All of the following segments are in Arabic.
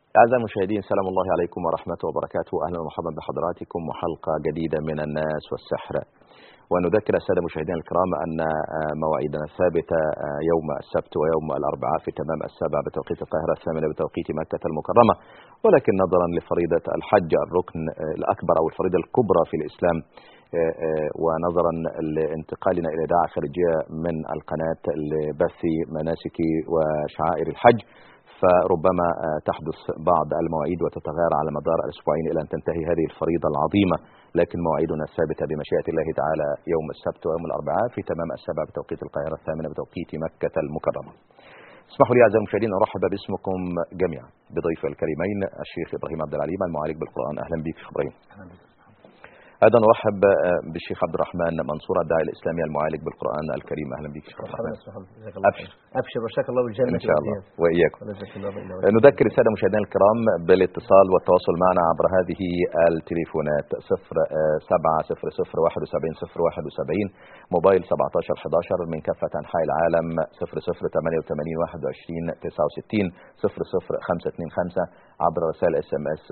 أعزائي المشاهدين، سلام الله عليكم ورحمته وبركاته. أهلا ومرحبا بحضراتكم وحلقة جديدة من الناس والسحر. ونذكر السادة المشاهدين الكرام أن مواعيدنا ثابتة يوم السبت ويوم الأربعاء في تمام 7 بتوقيت القاهرة، 8 بتوقيت مكة المكرمة. ولكن نظرا لفريضة الحج الركن الأكبر أو الفريضة الكبرى في الإسلام، ونظرا لانتقالنا إلى إذاعة خارجية من القناة لبث مناسك وشعائر الحج، فربما تحدث بعض المواعيد وتتغير على مدار الأسبوعين إلى أن تنتهي هذه الفريضة العظيمة. لكن مواعيدنا الثابتة بمشيئة الله تعالى يوم السبت ويوم الأربعاء في تمام 7 بتوقيت القاهرة، 8 بتوقيت مكة المكرمة. اسمحوا لي أعزائي المشاهدين أن أرحب باسمكم جميعا بضيف الكريمين الشيخ إبراهيم عبد العليم المعالج بالقرآن. أهلا بك شيخ إبراهيم. أيضا أرحب بالشيخ عبد الرحمن منصور الداعي الإسلامي المعالج بالقرآن الكريم. أهلا بك شيخ الرحمن. أبشر وشاك الله بالجنة إن شاء الله وإياكم. نذكر السادة المشاهدين الكرام بالاتصال والتواصل معنا عبر هذه التليفونات 0700170071 موبايل 1711 من كافة أنحاء العالم 00882169 00525 عبر رسائل SMS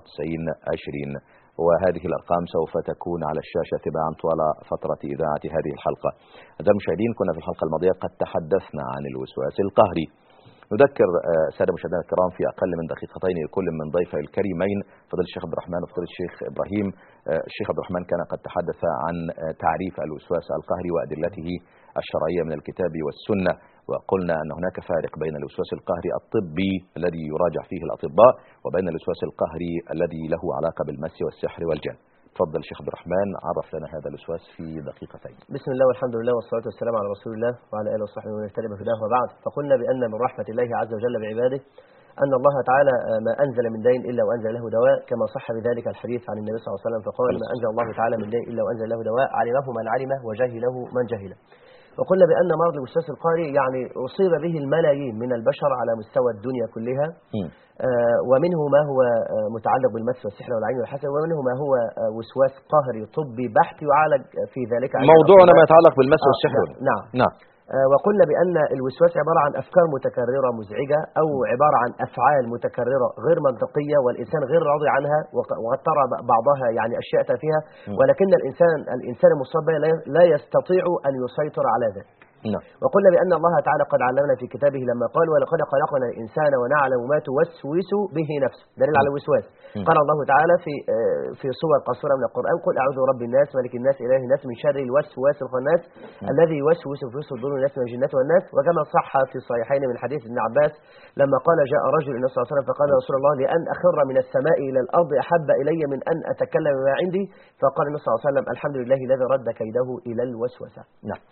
9420. وهذه الأرقام سوف تكون على الشاشة تباعا طوال فترة إذاعة هذه الحلقة. أعزائي المشاهدين، كنا في الحلقة الماضية قد تحدثنا عن الوسواس القهري. نذكر السادة المشاهدين الكرام في أقل من دقيقتين لكل من ضيفي الكريمين فضيلة الشيخ عبد الرحمن وفضيلة الشيخ إبراهيم. الشيخ عبد الرحمن كان قد تحدث عن تعريف الوسواس القهري وأدلته الشرعية من الكتاب والسنة، وقلنا أن هناك فارق بين الوسواس القهري الطبي الذي يراجع فيه الأطباء وبين الوسواس القهري الذي له علاقة بالمس والسحر والجن. تفضل شيخ عبد الرحمن، عرف لنا هذا الوسواس في دقيقتين. بسم الله والحمد لله والصلاة والسلام على رسول الله وعلى آله وصحبه ومن اهتدى بهداه وبعد. فقلنا بأن من رحمة الله عز وجل بعباده أن الله تعالى ما أنزل من دين إلا وأنزل له دواء، كما صح بذلك الحديث عن النبي صلى الله عليه وسلم فقال: ما أنزل الله تعالى من دين إلا وأنزل له دواء علمه من علمه وجهله من جهله. وقلنا بأن مرض الوسواس القهري يعني أصيب به الملايين من البشر على مستوى الدنيا كلها، ومنه ما هو متعلق بالمس والسحر والعين والحسد، ومنه ما هو وسواس قهري طبي بحت يعالج في ذلك. موضوعنا ما يتعلق بالمس والسحر. نعم. وقلنا بأن الوسواس عبارة عن أفكار متكررة مزعجة أو عبارة عن أفعال متكررة غير منطقية والإنسان غير راضي عنها، وقد ترى بعضها يعني أشياء تافهة، ولكن الإنسان المصاب لا يستطيع أن يسيطر على ذلك. وقلنا بأن الله تعالى قد علمنا في كتابه لما قال: ولقد خلقنا الإنسان ونعلم ما توسوس به نفسه، دليل على الوسواس. قال الله تعالى في صور قصيرة من القرآن: قل أعوذ برب الناس ملك الناس إله الناس من شر الوسواس الخناس الذي يوسوس في صدور الناس من الجنة والناس. وكما صح في الصحيحين من حديث ابن عباس لما قال: جاء رجل إلى النبي صلى الله عليه وسلم فقال: يا رسول الله، لأن أخر من السماء إلى الأرض أحب إلي من أن أتكلم بما عندي. فقال النبي صلى الله عليه وسلم: الحمد لله الذي رد كيده إلى الوسوسة. نعم.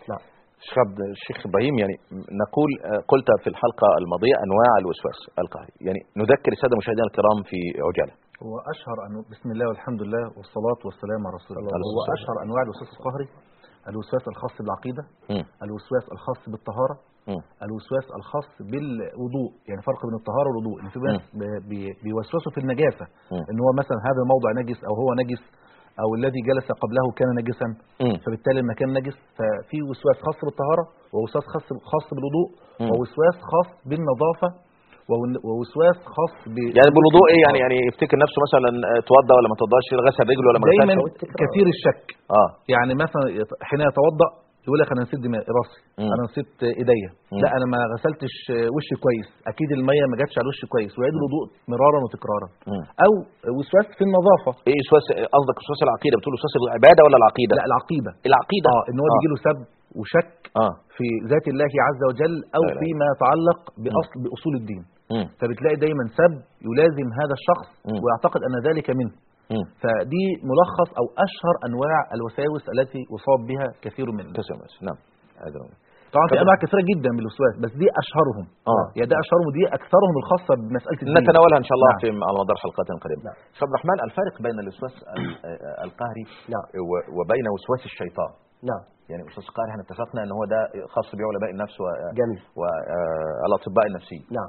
الشيخ إبراهيم، يعني نقول قلت في الحلقة الماضية أنواع الوسواس القهري، يعني نذكر السادة المشاهدين الكرام في عجالة. هو أشهر بسم الله والحمد لله والصلاة والسلام على رسول الله. هو أشهر أنواع الوسواس القهري الوسواس الخاص بالعقيدة، الوسواس الخاص بالطهارة، الوسواس الخاص بالوضوء. يعني فرق بين الطهارة والوضوء، إن في ناس بيوسوسوا في النجاسة، إن هو مثلا هذا الموضع نجس أو هو نجس أو الذي جلس قبله كان نجسا، فبالتالي المكان نجس. ففي وسواس خاص بالطهارة، ووسواس خاص بالوضوء، ووسواس خاص بالنظافة، ووسواس خاص يعني بالوضوء ايه؟ يعني يفتكر نفسه مثلا توضأ ولا ما توضأش، غسل رجله ولا ما غسلش. دايما كثير الشك. يعني مثلا حين يتوضأ يقول لك: انا نسيت راسي، انا نسيت ايديا، لا انا ما غسلتش وشي كويس، اكيد الميه ما جاتش على وشي كويس، ويعيد الوضوء مرارا وتكرارا. او وسواس في النظافه. ايه وسواس؟ قصدك وسواس العقيده؟ بتقول وسواس العباده ولا العقيده؟ لا، العقيده. ان هو بيجي له سب وشك في ذات الله عز وجل او فيما يتعلق باصول الدين. فبتلاقي دايما سب يلازم هذا الشخص ويعتقد ان ذلك منه. فدي ملخص او اشهر انواع الوساوس التي يصاب بها كثير من الناس. نعم. طبعا في انواع كثيره جدا من الوسواس، بس دي اشهرهم. يعني ده اشهرهم ودي اكثرهم الخاصه بمساله الدين. نتناولها ان شاء الله على مدار حلقات قريبه. شيخ عبد الرحمن، الفارق بين الوسواس القهري وبين وسواس الشيطان. يعني وسواس القهري احنا اتفقنا ان هو ده خاص بعلماء النفس والاطباء النفسيين.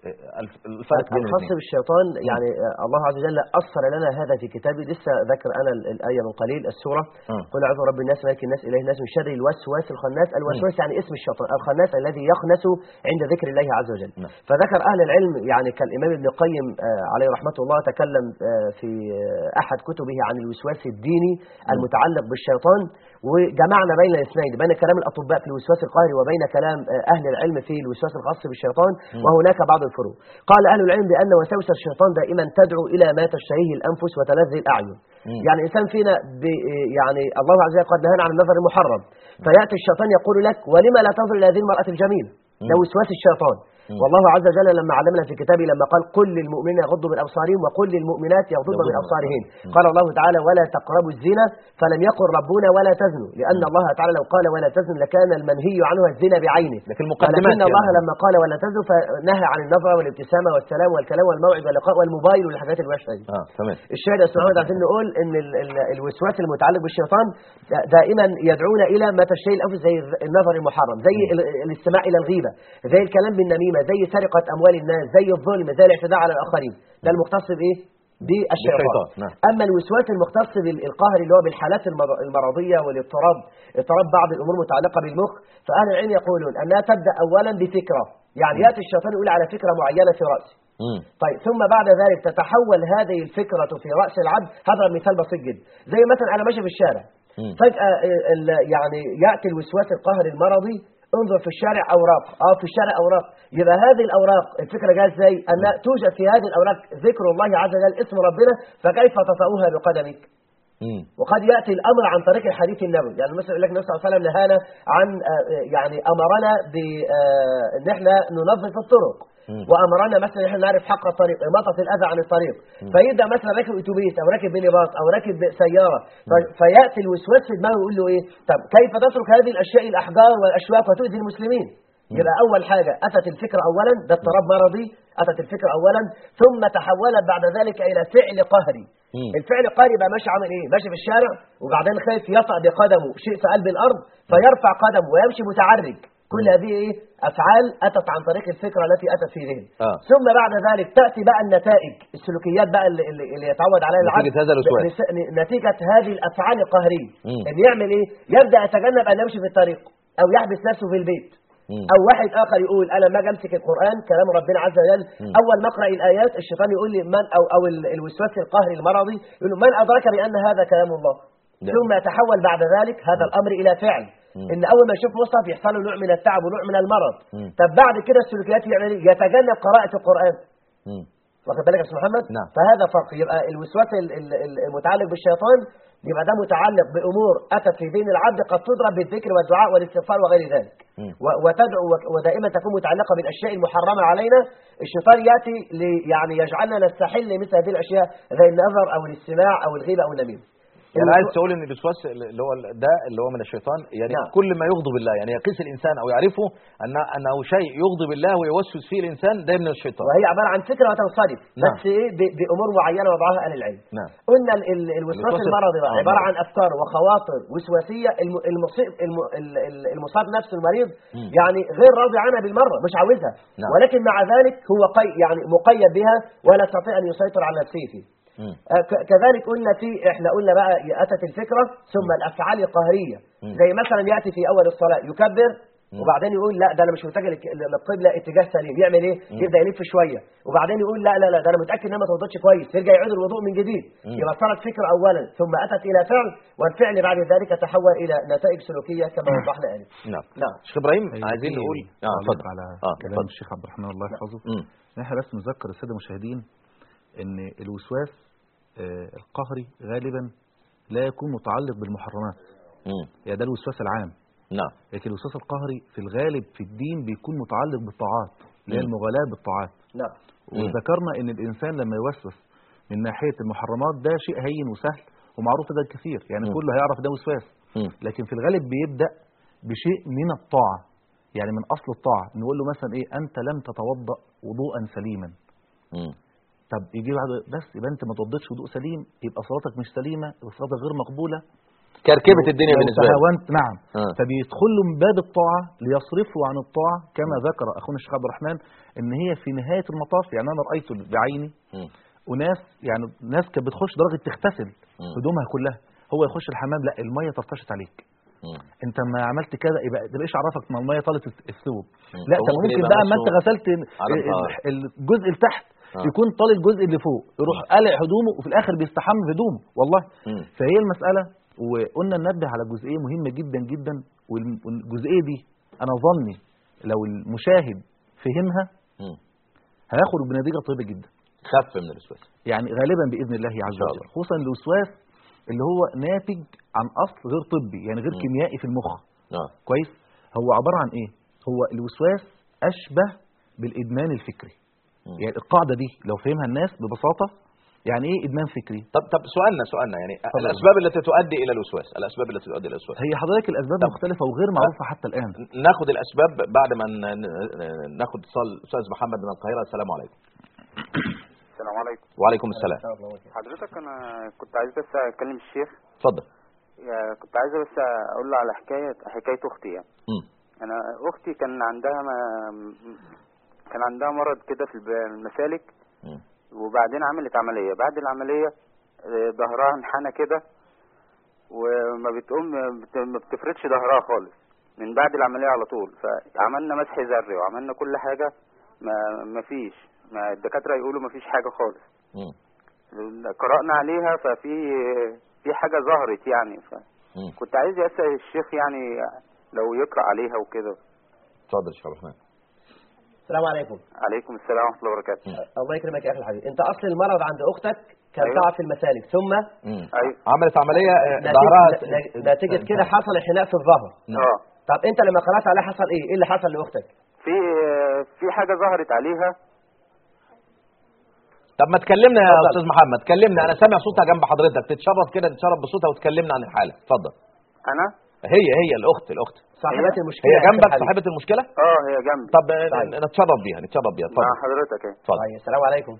الفرق بين الخاص بالشيطان يعني الله عز وجل أصل لنا هذا في كتابه. لسه ذكر أنا الآية من قليل السورة قل أعوذ برب الناس مالك الناس إله الناس من شر الوسواس الخناس. الوسواس يعني اسم الشيطان، الخناس الذي يخنس عند ذكر الله عز وجل. فذكر أهل العلم يعني كالإمام ابن القيم عليه رحمة الله تكلم في أحد كتبه عن الوسواس الديني المتعلق بالشيطان، وجمعنا بين الاثنين، بين كلام الأطباء في الوسواس القهري وبين كلام أهل العلم في الوسواس الخاص بالشيطان، وهناك بعض الفروق. قال أهل العلم بأن وسوس الشيطان دائما تدعو إلى ما تشتهيه الأنفس وتلذ الأعين. يعني إنسان فينا يعني الله عز وجل قد نهانا عن النظر المحرم، فيأتي الشيطان يقول لك ولما لا تنظر إلى هذه المرأة الجميلة؟ ده وسواس الشيطان. والله عز وجل لما علمنا في كتابه لما قال قل للمؤمنين يغضوا من أبصارهم وقل للمؤمنات يغضضن من أبصارهن، قال الله تعالى ولا تقربوا الزنا، فلم يقل ربنا ولا تزنوا، لأن الله تعالى لو قال ولا تزنوا لكان المنهي عنه الزنا بعينه، لكن الله لما قال ولا تزنوا فنهى عن النظرة والابتسامة والسلام والكلام والموعد واللقاء والموبايل والحاجات الوحشة دي. تمام. الشاهد يا أستاذ محمد عايزين نقول إن الوسواس المتعلق بالشيطان دائما يدعونا إلى ما تشتهي الأنفس، زي النظر المحرم، زي الاستماع إلى الغيبة، زي الكلام بالنميمة، زي سرقة أموال الناس، زي الظلم، زي الاعتداء على الآخرين. ده المختص بإيه؟ بالشيطان. أما الوسواس المختص بالقهر اللي هو بالحالات المرضية والاضطراب، اضطراب بعض الأمور متعلقة بالمخ، فأهل العلم يقولون أنها تبدأ أولا بفكرة، يعني يأتي الشيطان يقول على فكرة معينة في رأسه، طيب ثم بعد ذلك تتحول هذه الفكرة في رأس العبد. هذا مثال بسيط جدا، زي مثلا أنا ماشي في الشارع فجأة يعني يأتي الوسواس القهري المرضي، انظر في الشارع أوراق، في الشارع أوراق، يبقى هذه الأوراق الفكرة جاء ازاي؟ أن توجد في هذه الأوراق ذكر الله عز وجل اسم ربنا، فكيف تطأوها بقدمك؟ وقد يأتي الأمر عن طريق الحديث النبوي، يعني مثلا يقول لك النبي صلى الله عليه وسلم نهانا عن يعني أمرنا بأن احنا ننظف الطرق، وأمرنا مثلا احنا نعرف حق الطريق، إماطة الأذى عن الطريق، فيبدأ مثلا راكب أتوبيس أو راكب مينيباص أو راكب سيارة، فيأتي الوسواس في دماغه يقول له إيه؟ طب كيف تترك هذه الأشياء الأحجار والأشواك وتؤذي المسلمين؟ يبقى أول حاجة أتت الفكرة أولا، ده اضطراب مرضي، أتت الفكرة أولا ثم تحولت بعد ذلك إلى فعل قهري. الفعل القهري يبقى ماشي عامل إيه؟ ماشي في الشارع وبعدين خايف يطأ بقدمه شيء في قلب الأرض فيرفع قدمه ويمشي متعرج. كل هذه إيه؟ أفعال أتت عن طريق الفكرة التي أتت في ذهنه. ثم بعد ذلك تأتي بقى النتائج، السلوكيات بقى اللي يتعود عليها العبد نتيجة هذه الأفعال القهرية. إن يعمل إيه؟ يبدأ يتجنب أن يمشي في الطريق أو يحبس نفسه في البيت. أو واحد آخر يقول أنا ما أمسك القرآن كلام ربنا عز وجل، أول ما أقرأ الآيات الشيطان يقول لي من أو الوسواس القهري المرضي يقول له من أدرك بأن هذا كلام الله؟ ثم يتحول بعد ذلك هذا الأمر إلى فعل، إن أول ما يشوف مصحف يحصل له نوع من التعب ونوع من المرض. طب بعد كده السلوكيات يعمل إيه؟ يتجنب قراءة القرآن. واخد بالك يا أستاذ محمد؟ فهذا فرق. يبقى الوسواس المتعلق بالشيطان يبقى ده متعلق بأمور أتت في دين العبد قد تضرب بالذكر والدعاء والاستغفار وغير ذلك، وتدعو ودائما تكون متعلقة بالأشياء المحرمة علينا. الشيطان يأتي يعني يجعلنا نستحل مثل هذه الأشياء زي النظر أو الاستماع أو الغيبة أو النميمة. يعني عايز تقول ان الوسواس اللي هو ده اللي هو من الشيطان، يعني كل ما يغضب الله، يعني يقيس الانسان او يعرفه انه شيء يغضب الله ويوسوس فيه الانسان، ده من الشيطان، وهي عباره عن فكره وتنصرف بس ايه بامور معينه وضعها اهل العلم. قلنا الوسواس المرضي بقى عباره عن افكار وخواطر وسواسيه المصاب نفسه المريض يعني غير راضي عنها بالمره، مش عاوزها، ولكن مع ذلك هو يعني مقيد بها ولا يستطيع ان يسيطر على نفسه فيه. كذلك احنا قلنا بقى أتت الفكرة ثم الأفعال القهرية، زي مثلا يأتي في أول الصلاة يكبر وبعدين يقول لا ده أنا مش متجه للقبلة اتجاه سليم، يعمل إيه؟ يبدأ يلف شوية وبعدين يقول لا ده أنا متأكد إن أنا ما توضتش كويس، يرجع يعيد الوضوء من جديد. يبقى صارت فكرة أولا ثم أتت إلى فعل، والفعل بعد ذلك تحول إلى نتائج سلوكية كما وضحنا آنفا. نعم. شيخ إبراهيم عايزين نقول اتفضل على كلام الشيخ عبد الرحمن الله يحفظه. احنا بس نذكر السادة المشاهدين ان الوسواس القهري غالبا لا يكون متعلق بالمحرمات، يعني ده الوسواس العام. لكن الوسواس القهري في الغالب في الدين بيكون متعلق بالطاعات، اللي هي المغالاة بالطاعات. وذكرنا ان الانسان لما يوسوس من ناحية المحرمات ده شيء هين وسهل ومعروف ده كثير، يعني كله هيعرف ده وسواس. لكن في الغالب بيبدأ بشيء من الطاعة، يعني من اصل الطاعة، نقول له مثلا ايه؟ انت لم تتوضأ وضوءا سليما. طب يجي بعد بس يبقى انت ما توضيتش وضوء سليم، يبقى صلاتك مش سليمه، يبقى صلاتك غير مقبوله. كركبت الدنيا بالنسبه له. نعم. فبيدخلوا من باب الطاعه ليصرفوا عن الطاعه، كما ذكر اخونا الشيخ عبد الرحمن ان هي في نهايه المطاف. يعني انا رايت بعيني وناس، يعني ناس كانت بتخش درجه تغتسل هدومها كلها، هو يخش الحمام لا الميه طفشت عليك. انت ما عملت كده يبقى ده ايش عرفك ما الميه طالت الثوب؟ لا طب ممكن بقى ما انت غسلت الجزء اللي تحت يكون طال الجزء اللي فوق، يروح قلع هدومه وفي الاخر بيستحمى في هدومه والله. فهي المساله، وقلنا ننبه على جزئيه مهمه جدا جدا، والجزئيه دي انا ظني لو المشاهد فهمها هياخد بنتيجه طيبه جدا، خف من الوسواس يعني غالبا باذن الله عز وجل، خصوصا الوسواس اللي هو ناتج عن اصل غير طبي، يعني غير كيميائي في المخ. كويس. هو عباره عن ايه؟ هو الوسواس اشبه بالادمان الفكري. يعني القاعده دي لو فهمها الناس ببساطه، يعني ايه ادمان فكري؟ طب سؤالنا يعني الاسباب التي تؤدي الى الوسواس، الاسباب التي تؤدي الى الوسواس. هي حضرتك الاسباب مختلفه وغير معروفه حتى الان. ناخد الاسباب بعد ما ناخد اتصال استاذ محمد من القاهره. السلام عليكم. السلام عليكم. وعليكم السلام. حضرتك انا كنت عايز بس اكلم الشيخ. اتفضل. كنت عايز بس اقول له على حكايه اختي يعني. انا اختي كان عندها مرض كده في المسالك، وبعدين عملت عمليه. بعد العمليه ظهرها انحنى كده، وما بتقوم ما بتفردش ظهرها خالص من بعد العمليه على طول. فعملنا مسح ذري وعملنا كل حاجه، ما فيش، ما الدكاتره يقولوا ما فيش حاجه خالص. قرأنا عليها في حاجه ظهرت يعني. كنت عايز اسال الشيخ يعني لو يقرأ عليها وكده. اتفضل يا شيخ عبد الرحمن. السلام عليكم. عليكم السلام ورحمه الله وبركاته. الله يكرمك يا اخي الحبيب. انت اصل المرض عند اختك كان ضعف في المسالك، ثم عملت عمليه ظهرها نتيجه كده حصل انحناء في الظهر. طب انت لما قرأت عليها حصل ايه؟ ايه اللي حصل لاختك؟ في حاجه ظهرت عليها. طب ما تكلمنا يا استاذ محمد، تكلمنا، انا سامع صوتها جنب حضرتك، تتشرف كده، تتشرف بصوتها وتكلمنا عن الحاله. اتفضل. انا هي الاخت صاحبه المشكله، هي جنبك صاحبه المشكله؟ هي جنبي. طب نتشرف بيها اتفضل. مع حضرتك اهي. اتفضل. السلام عليكم.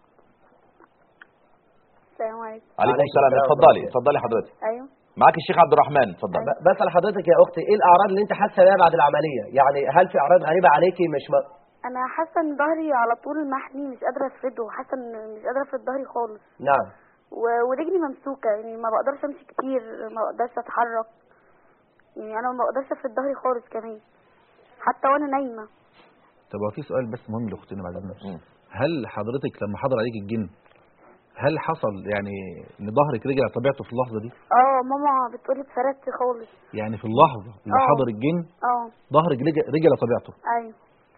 السلام عليكم. عليكم السلام. اتفضلي حضرتك. ايوه معاك الشيخ عبد الرحمن. اتفضل. بسأل حضرتك يا اختي، ايه الاعراض اللي انت حاسه بيها بعد العمليه؟ يعني هل في اعراض غريبه عليكي؟ انا حاسه ان ظهري على طول محني، مش قادره افرده، حاسه ان مش قادره افرد ظهري خالص. نعم. ورجلي ممسوكه، يعني ما بقدرش امشي كتير، ما بقدرش اتحرك، يعني انا ما بقدرش افرد ظهري خالص كمان حتى وانا نايمه. طب هو في سؤال بس مهم لاختنا بعد اذنك، هل حضرتك لما حضر عليك الجن هل حصل يعني ان ظهرك رجع طبيعته في اللحظه دي؟ ماما بتقولي اتفردت خالص. يعني في اللحظه اللي حضر الجن ظهرك رجع طبيعته. ايوه.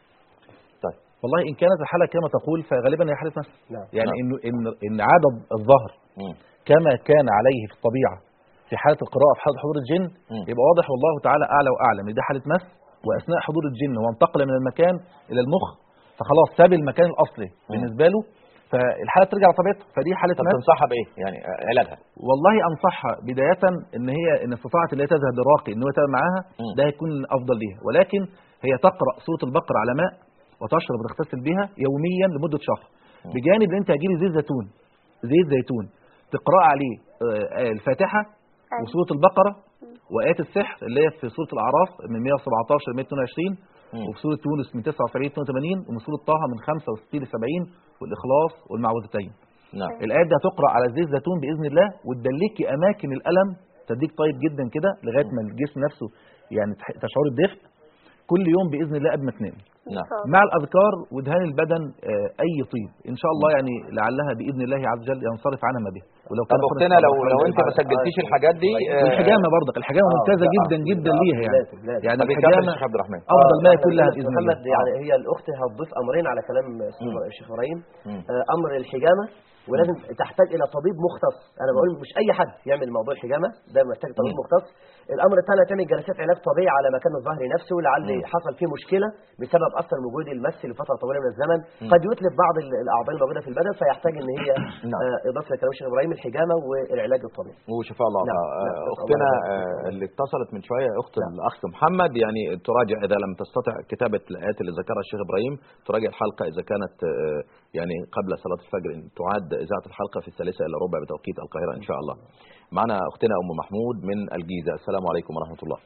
طيب والله ان كانت الحاله كما تقول فغالبا هي حاله نفس. يعني ان عدد الظهر كما كان عليه في الطبيعه في حاله القراءه في حاله حضور الجن يبقى واضح والله تعالى اعلى واعلم ان ده حاله مس، واثناء حضور الجن وانتقل من المكان الى المخ فخلاص ساب المكان الاصلي بالنسبه له، فالحاله ترجع لطبيعتها، فدي حاله مس. طب تنصحها بايه يعني علاجها؟ والله انصحها بدايه ان استطاعت ان هي تذهب للراقي ان هو يتابع معاها، ده هيكون افضل ليها، ولكن هي تقرا سوره البقره على ماء وتشرب وتغتسل بها يوميا لمده شهر، بجانب ان انت هتجيبي زيت زيتون تقرا عليه الفاتحه وسوره البقره وايات السحر اللي هي في سوره الاعراف من 117 ل 122، وفي سوره يونس من 79 ل 82، ومن سوره طه من 65 ل 70، والاخلاص والمعوذتين. نعم. الايات دي هتقرا على زيت زيتون باذن الله وتدلكي اماكن الالم، تديك طيب جدا كده لغايه ما الجسم نفسه يعني تشعر الدفء كل يوم باذن الله قبل ما تنام. مع الاذكار ودهان البدن اي طيب ان شاء الله، يعني لعلها باذن الله عز وجل ينصرف عنها ما بها. ولو كان اختنا لو انت ما سجلتيش الحاجات دي الحجامه برضك الحجامه ممتازه جدا جدا ليها يعني الحجامه عبد الرحمن افضل ما يكون لها باذن الله. يعني هي الاخت هتضيف امرين على كلام الشيخ ابراهيم. امر الحجامه ولازم تحتاج الى طبيب مختص، انا بقول مش اي حد يعمل موضوع الحجامه ده، محتاج طبيب مختص. الامر الثاني تعمل جلسات علاج طبيعي على مكان الظهر نفسه، لعل حصل فيه مشكله بسبب اصلا من وجود المس لفتره طويله من الزمن قد يتلف بعض الاعضاء الموجوده في البدن، فيحتاج ان هي اضافه لكلام الشيخ ابراهيم الحجامه والعلاج الطبيعي. وشفاء الله. اختنا اللي اتصلت من شويه اخت الاخ محمد، يعني تراجع اذا لم تستطع كتابه الايات اللي ذكرها الشيخ ابراهيم، تراجع الحلقه اذا كانت يعني قبل صلاه الفجر، ان تعاد اذاعه الحلقه في 3:15 بتوقيت القاهره ان شاء الله. معنا اختنا ام محمود من الجيزه. السلام عليكم ورحمه الله.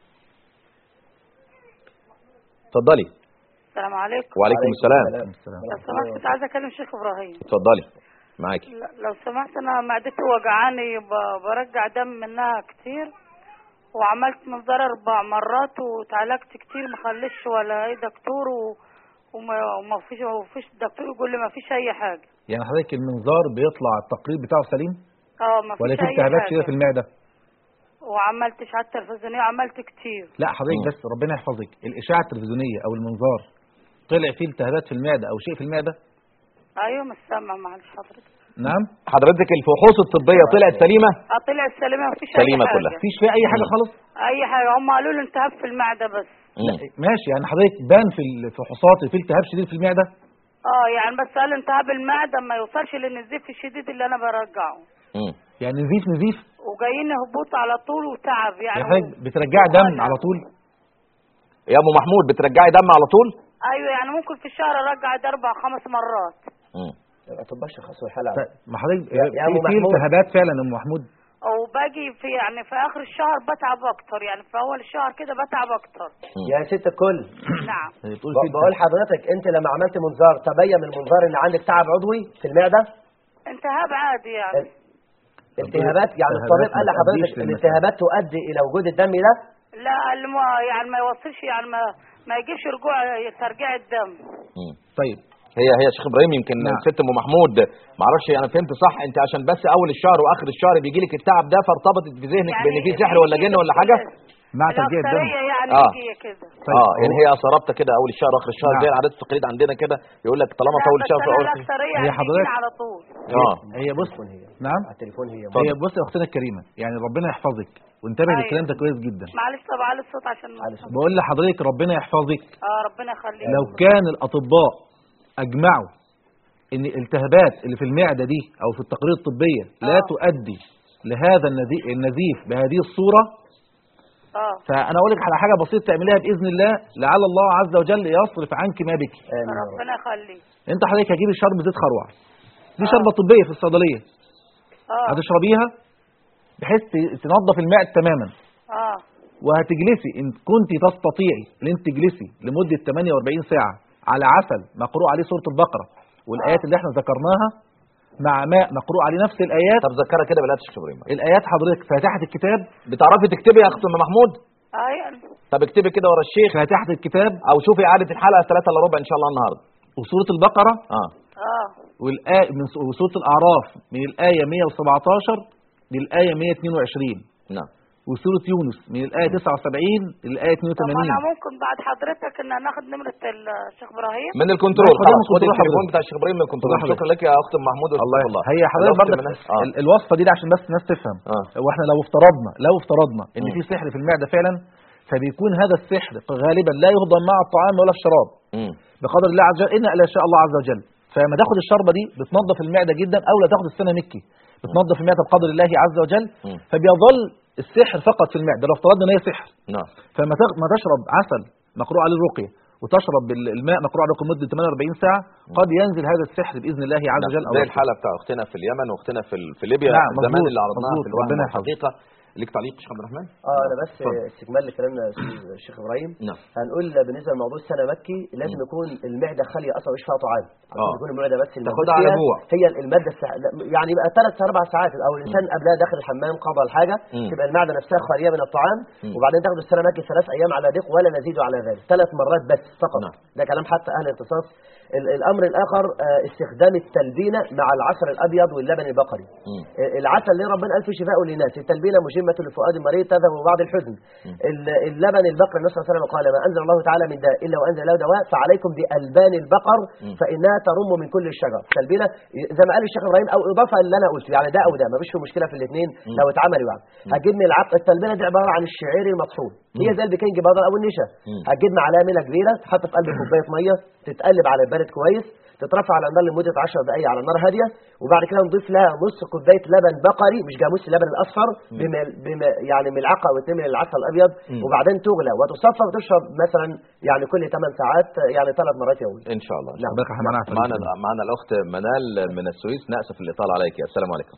اتفضلي. السلام عليكم. وعليكم السلام. لو سمحت كنت عايزه اكلم الشيخ ابراهيم. اتفضلي معاكي. لو سمحت، انا معدتي وجعاني، برجع دم منها كتير، وعملت منظار 4 مرات واتعالجت كتير، ما خليش ولا اي دكتور وما فيش دكتور يقول لي ما فيش اي حاجه. يعني حضرتك المنظار بيطلع التقرير بتاعه سليم؟ ما فيش ولا في اي التهابات حاجه كده في المعده؟ وعملت اشعه تلفزيونيه وعملت كتير. لا حضرتك بس ربنا يحفظك، الاشعه التلفزيونيه او المنظار طلع فيه التهابات في المعده او شيء في المعده؟ ايوه مش سامع، معلش حضرتك. نعم حضرتك الفحوص الطبيه طلعت سليمه؟ طلعت سليمه، مفيش سليمة اي حاجه كلها. مفيش فيها اي حاجه خالص؟ اي حاجه، هم قالوا لي التهاب في المعده بس. لا ماشي، يعني حضرتك بان في الفحوصات في التهاب شديد في المعده؟ يعني بس قال التهاب المعده ما يوصلش للنزيف الشديد اللي انا برجعه. يعني نزيف وجايين هبوط على طول وتعب يعني حضرتك بترجعي دم على طول؟ يا ام محمود بترجعي دم على طول؟ ايوه، يعني ممكن في الشهر ارجع 4-5 مرات. طب شخصوا الحلقه. ما حضرتك في التهابات فعلا يا ام محمود؟ وباجي في اخر الشهر بتعب اكتر، يعني في اول الشهر كده بتعب اكتر. يا ست الكل. نعم. بقول حضرتك انت لما عملت منظار تبين من المنظار ان عندك تعب عضوي في المعده؟ التهاب عادي يعني. التهابات يعني الطبيب قال لحضرتك الالتهابات تؤدي الى وجود الدم ده؟ لا يعني ما يوصلش، يعني ما يجيبش ترجيع الدم. طيب هي شيخ ابراهيم يمكن ست ام محمود ما اعرفش انا فهمت صح، انت عشان بس اول الشهر واخر الشهر بيجي لك التعب ده فارتبطت في ذهنك يعني بان في سحر ولا جن ولا حاجه؟ مع ترجيع الدم يعني بيجي كده. يعني هي رابطه كده اول الشهر واخر الشهر زي العادات التقليد عندنا كده، يقول لك طالما في اول الشهر في اول هي حضرتك على طول. هي بص نعم على التليفون هي بص يا اختنا الكريمه، يعني ربنا يحفظك وانتبه للكلام ده كويس جدا. معلش طب على الصوت عشان بقول لحضرتك ربنا يحفظك. ربنا يخليك. لو كان الاطباء اجمعوا ان الالتهابات اللي في المعده دي او في التقارير الطبيه لا تؤدي لهذا النزيف بهذه الصوره، فانا اقول لك على حاجه بسيطه تعمليها باذن الله، لعل الله عز وجل يصرف عنك ما بك. ربنا يخليك. انت حضرتك هتجيبي شرب زيت خروع، دي شربه طبيه في الصيدليه، هتشربيها بحيث تنظف المعده تماما. وهتجلسي ان كنت تستطيعي ان انت تجلسي لمده 48 ساعه على عسل مقروء عليه سوره البقره والايات اللي احنا ذكرناها مع ماء مقروء عليه نفس الايات. طب ذكرها كده بالايات يا شيخ ابراهيم. الايات حضرتك فاتحه الكتاب. بتعرفي تكتبي يا اخت ام محمود؟ ايوه. طب اكتبي كده ورا الشيخ فاتحه الكتاب او شوفي اعاده الحلقه 3:15 ان شاء الله النهارده. وسوره البقره والايه من وسوره الاعراف من الايه 117 للايه 122. نعم. وسورة يونس من الآية 79 للآية 82. طب أنا ممكن بعد حضرتك إن ناخد نمرة الشيخ إبراهيم من الكنترول. خلاص خدي التليفون بتاع الشيخ إبراهيم من الكنترول. شكرا لك يا أخت محمود. الله هي حضرتك برضه الوصفة دي عشان بس الناس تفهم. واحنا لو افترضنا إن في سحر في المعدة فعلا، فبيكون هذا السحر غالبا لا يهضم مع الطعام ولا الشراب بقدر الله عز وجل، إن إلا شاء الله عز وجل. فما تاخد الشربة دي بتنظف المعدة جدا، أو لا تاخد السنة مكي بتنظف المعدة بقدر الله عز وجل، فبيظل السحر فقط في المعده. لو افترضنا ان هي سحر فما تشرب عسل مقروء عليه الرقيه وتشرب الماء مقروء عليه لمده 48 ساعه قد ينزل هذا السحر باذن الله عز وجل. زي الحاله بتاع اختنا في اليمن واختنا في ليبيا زمان اللي عرضناها في الوقت الحقيقه. ليك تعليق شيخ عبد الرحمن؟ انا بس استكمال لكلامنا الشيخ ابراهيم. هنقول بالنسبه لموضوع السنه مكي لازم يكون المعده خاليه اصلا مش فيها طعام، يكون المعده بس تاخدها على جوع. هي الماده يعني بقى 3-4 ساعات او الانسان قبلها داخل الحمام قضى الحاجه تبقى المعده نفسها خاليه من الطعام، وبعدين تاخد السنه مكي 3 ايام على ضيق ولا نزيد على ذلك، 3 مرات بس فقط. ده كلام حتى اهل الاختصاص. الامر الاخر استخدام التلبينه مع العسل الابيض واللبن البقري. العسل ليه ربنا قال فيه شفاء للناس، التلبينه مجمه للفؤاد المريض تذهب بعض الحزن. اللبن البقري النبي صلى الله عليه وسلم قال ما انزل الله تعالى من داء الا وانزل له دواء فعليكم بالبان البقر فانها ترم من كل الشجر. تلبينه زي ما قال الشيخ ابراهيم او اضافه اللي انا قلته، يعني ده او ده ما فيش مشكله في الاثنين لو اتعملوا. يعني هتجيبني التلبينه دي عباره عن الشعير المطحون هي زي البيكنج باودر او النشا. هتجيب معلقه ملح كبيره تحط في قلب كوبايه ميه، تتقلب على البارد كويس، تترفع على النار لمده 10 دقائق على نار هاديه، وبعد كده نضيف لها نص كوبايه لبن بقري مش جاموسي، اللبن الاصفر يعني ملعقه او 2 من العسل الابيض، وبعدين تغلى وتصفى وتشرب مثلا يعني كل 8 ساعات يعني 3 مرات يوميا ان شاء الله. نعم. معنا الاخت منال من السويس. ناسف الاطاله عليك. السلام عليكم.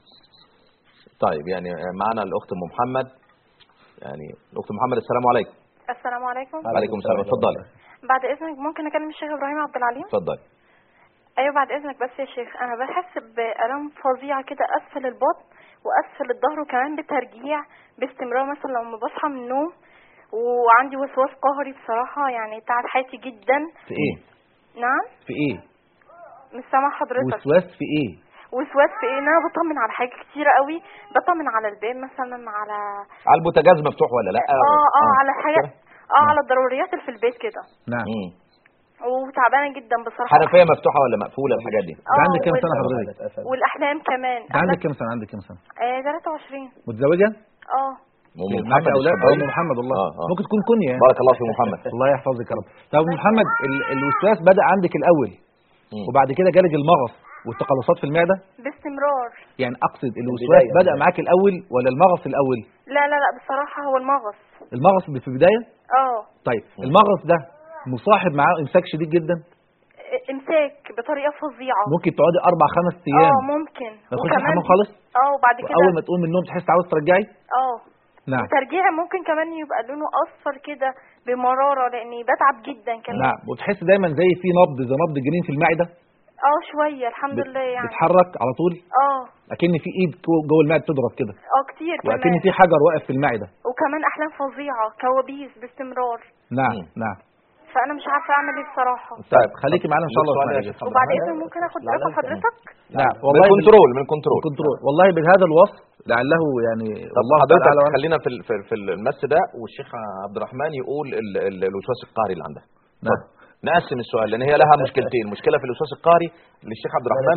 طيب يعني معنا الاخت ام محمد. يعني الاخت محمد السلام عليكم. السلام عليكم. وعليكم السلام. اتفضلي. بعد اذنك ممكن اكلم الشيخ ابراهيم عبد العليم؟ اتفضلي. ايوه بعد اذنك بس يا شيخ، انا بحس بالام فظيعه كده اسفل البطن واسفل الظهر، وكمان بترجيع باستمرار مثلا لما بصحى من النوم، وعندي وسواس قهري بصراحه يعني تعب حياتي جدا. في ايه؟ نعم في ايه؟ مش سامع حضرتك. وسواس في ايه؟ وسواس في ايه؟ ان انا بطمن على حاجات كتيره قوي، بطمن على الباب مثلا، على البوتاجاز مفتوح ولا لا؟ على حاجات على الضروريات اللي في البيت كده. نعم. وتعبانه جدا بصراحه. حنفيه مفتوحه ولا مقفوله الحاجات دي؟ عندك كام سنه حضرتك؟ والاحلام كمان. عندك كام سنه؟ عندك كام سنه؟ 23. متزوجه؟ معاك اولاد؟ محمد والله. ممكن تكون كنيه يعني. بارك الله في محمد. الله يحفظك يا رب. طب محمد الوسواس بدا عندك الاول وبعد كده جالك المغص والتقلصات في المعده باستمرار. يعني اقصد الوسواس بدا معاك الاول ولا المغص الاول؟ لا بصراحه هو المغص. المغص في البدايه؟ طيب المغص ده مصاحب معاه امساك شديد جدا؟ امساك بطريقه فظيعه. ممكن تقعدي 4-5 ايام ممكن. ما تخشي الحمام خالص؟ وبعد كده اول ما تقوم من النوم تحس عاوز ترجعي؟ نعم. وترجيع ممكن كمان يبقى لونه اصفر كده بمراره لاني بتعب جدا كمان. نعم. وتحس دايما زي في نبض، زي نبض الجنين في المعده؟ شويه الحمد لله يعني. بتتحرك على طول؟ اكن في ايد جوه المعده بتضرب كده؟ كتير كمان. واكن في حجر واقف في المعده. وكمان احلام فظيعه، كوابيس باستمرار. نعم. فانا مش عارفه اعمل ايه بصراحه. طيب خليكي معانا ان شاء الله. وبعد اذن ممكن اخد رقم حضرتك؟ نعم والله. من كنترول والله بهذا الوصف لعله يعني الله تعالى. خلينا في المس ده، والشيخ عبد الرحمن يقول الوسواس القهري اللي عندها. نعم. نقسم السؤال لان هي لها مشكلتين، مشكله في الوسواس القهري للشيخ عبد الرحمن،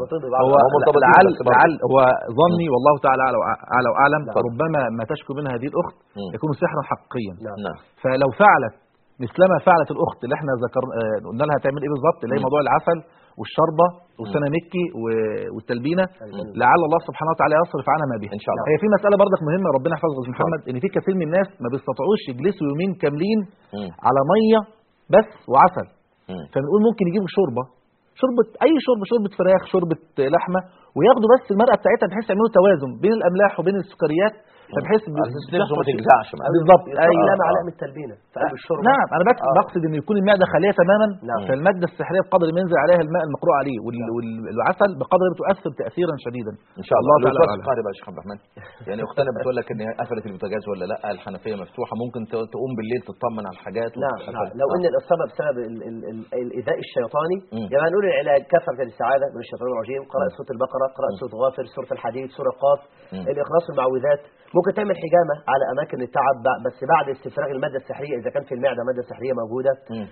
هو لعل هو ظني والله تعالى اعلى واعلم، ربما ما تشكو منها هذه الاخت يكون سحرا حقيقيا. فلو فعلت مثلما فعلت الاخت اللي احنا قلنا لها تعمل ايه بالظبط، اللي هي موضوع العسل والشربه والسنامكي والتلبينه، لعل الله سبحانه وتعالى يصرف عنها ما بها ان شاء الله. هي في مساله برضك مهمه ربنا يحفظك يا محمد، ان في كثير من الناس ما بيستطيعوش يجلسوا يومين كاملين على ميه بس وعسل. فبنقول ممكن يجيبوا شوربه اي شوربه فراخ، شوربه لحمه، وياخدوا بس المرقه بتاعتها بحيث يعملوا توازن بين الاملاح وبين السكريات، فبحيث ما تجزعش بالظبط. ايوه معلقه من التلبينه في قلب الشوربه. نعم انا بقصد ان يكون المعده خاليه تماما. فالماده السحريه بقدر ما ينزل عليها الماء المقروء عليه والعسل بقدر ما تؤثر تاثيرا شديدا ان شاء الله. الوسواس القهري بقى يا شيخ عبد الرحمن، يعني اختنا بتقول لك ان هي قفلت البوتاجاز ولا لا، الحنفيه مفتوحه، ممكن تقوم بالليل تطمن على الحاجات. نعم. لو ان الاصابه بسبب الايذاء الشيطاني، يعني نقول العلاج كثره الاستعاذه من الشيطان الرجيم، قراءه سوره البقره، قراءه سوره غافر، سوره الحديد، سوره قاف، الاخلاص والمعوذات. ممكن تعمل حجامه على اماكن التعب بس بعد استفراغ الماده السحريه، اذا كان في المعده ماده سحريه موجوده.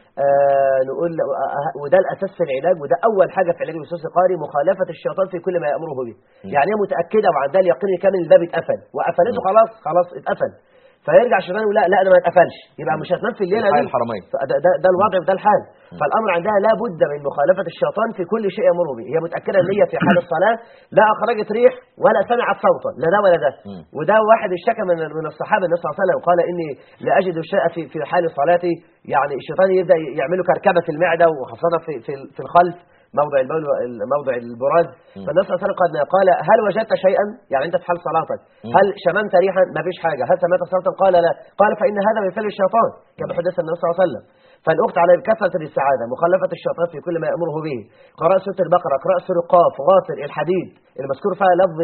نقول وده الاساس في العلاج، وده اول حاجه في علاج الوسواس القهري، مخالفه الشيطان في كل ما يامره به. يعني هي متاكده وعندها اليقين الكامل الباب اتقفل، وقفلته خلاص اتقفل، فيرجع الشيطان يقول لا ده ما اتقفلش، يبقى مش هتنام في الليله دي. ده الوضع وده الحال. فالامر عندها لا بد من مخالفه الشيطان في كل شيء يمر به. هي متاكده ان هي في حال الصلاه لا اخرجت ريح ولا سمعت صوتا، لا ده ولا ده. وده واحد اشتكى من الصحابه النبي صلى الله عليه وسلم، قال اني لا اجد الشيء في حال صلاتي، يعني الشيطان يبدا يعمل له كركبه في المعده، وخاصه في الخلف موضع البول موضع البراز. فالنبي صلى الله عليه وسلم قال هل وجدت شيئا، يعني انت في حال صلاتك هل شممت ريحا؟ ما فيش حاجه. هل سمعت صوتا؟ قال لا. قال فان هذا من فعل الشيطان كما حدث النبي صلى الله عليه وسلم. فالاخت على كثره الاستعاذه، مخالفه الشيطان في كل ما يامره به، قراءه سوره البقره، قراءه سوره قاف، غافر، الحديد المذكور فيها لفظ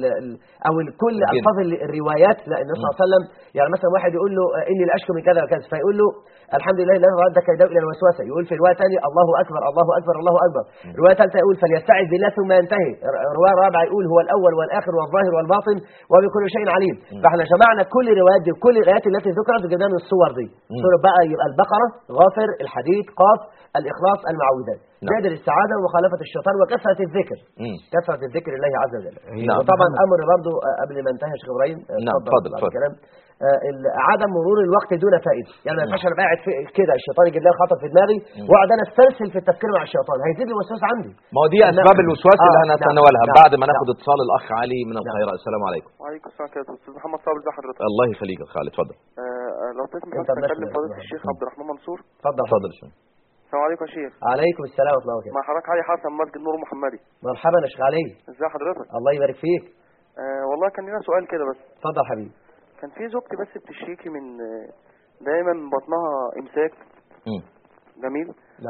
او كل الفاظ الروايات. لا النبي صلى الله عليه وسلم يعني مثلا واحد يقول له اني لا اشكو من كذا وكذا، فيقول له الحمد لله الذي رد كيده الى الوسوسه، يقول في روايه ثانيه الله اكبر الله اكبر الله اكبر، روايه ثالثه يقول فليستعذ بالله ثم ينتهي، روايه رابعه يقول هو الاول والاخر والظاهر والباطن وبكل شيء عليم. فاحنا جمعنا كل الروايات دي وكل الايات التي ذكرت وجبنا من الصور دي. سوره بقى يبقى البقره، غافر، الحديد، قاف، الاخلاص، المعوذات. زاد السعاده ومخالفه الشيطان وكثره الذكر. كثره الذكر لله عز وجل. وطبعا امر برضه قبل ما انتهي يا شيخ ابراهيم. اتفضل. الكلام عدم مرور الوقت دون فائده، يعني ما ينفعش ابقى قاعد كده الشيطان يجيب لي خطر في دماغي واقعد انا استرسل في التفكير مع الشيطان، هيزيد لي الوسواس عندي. ما هو دي اسباب الوسواس اللي هنتناولها بعد ما ناخد اتصال الاخ علي من القاهره. السلام عليكم. وعليكم السلام ورحمه الله. استاذ محمد صابر، ازي حضرتك؟ الله يخليك يا خالد، اتفضل. لو تسمح اتكلم فضيله الشيخ عبد الرحمن منصور. اتفضل يا شيخ. السلام عليكم يا شيخ. عليكم السلام ورحمه الله وبركاته. مع حضرتك علي حسن، مسجد نور محمدي. مرحبا يا شيخ علي. ازي حضرتك؟ الله يبارك فيك. والله كان لنا سؤال كده بس. اتفضل حبيبي. كان في زوجتي بس بتشتكي من دايما بطنها امساك. جميل.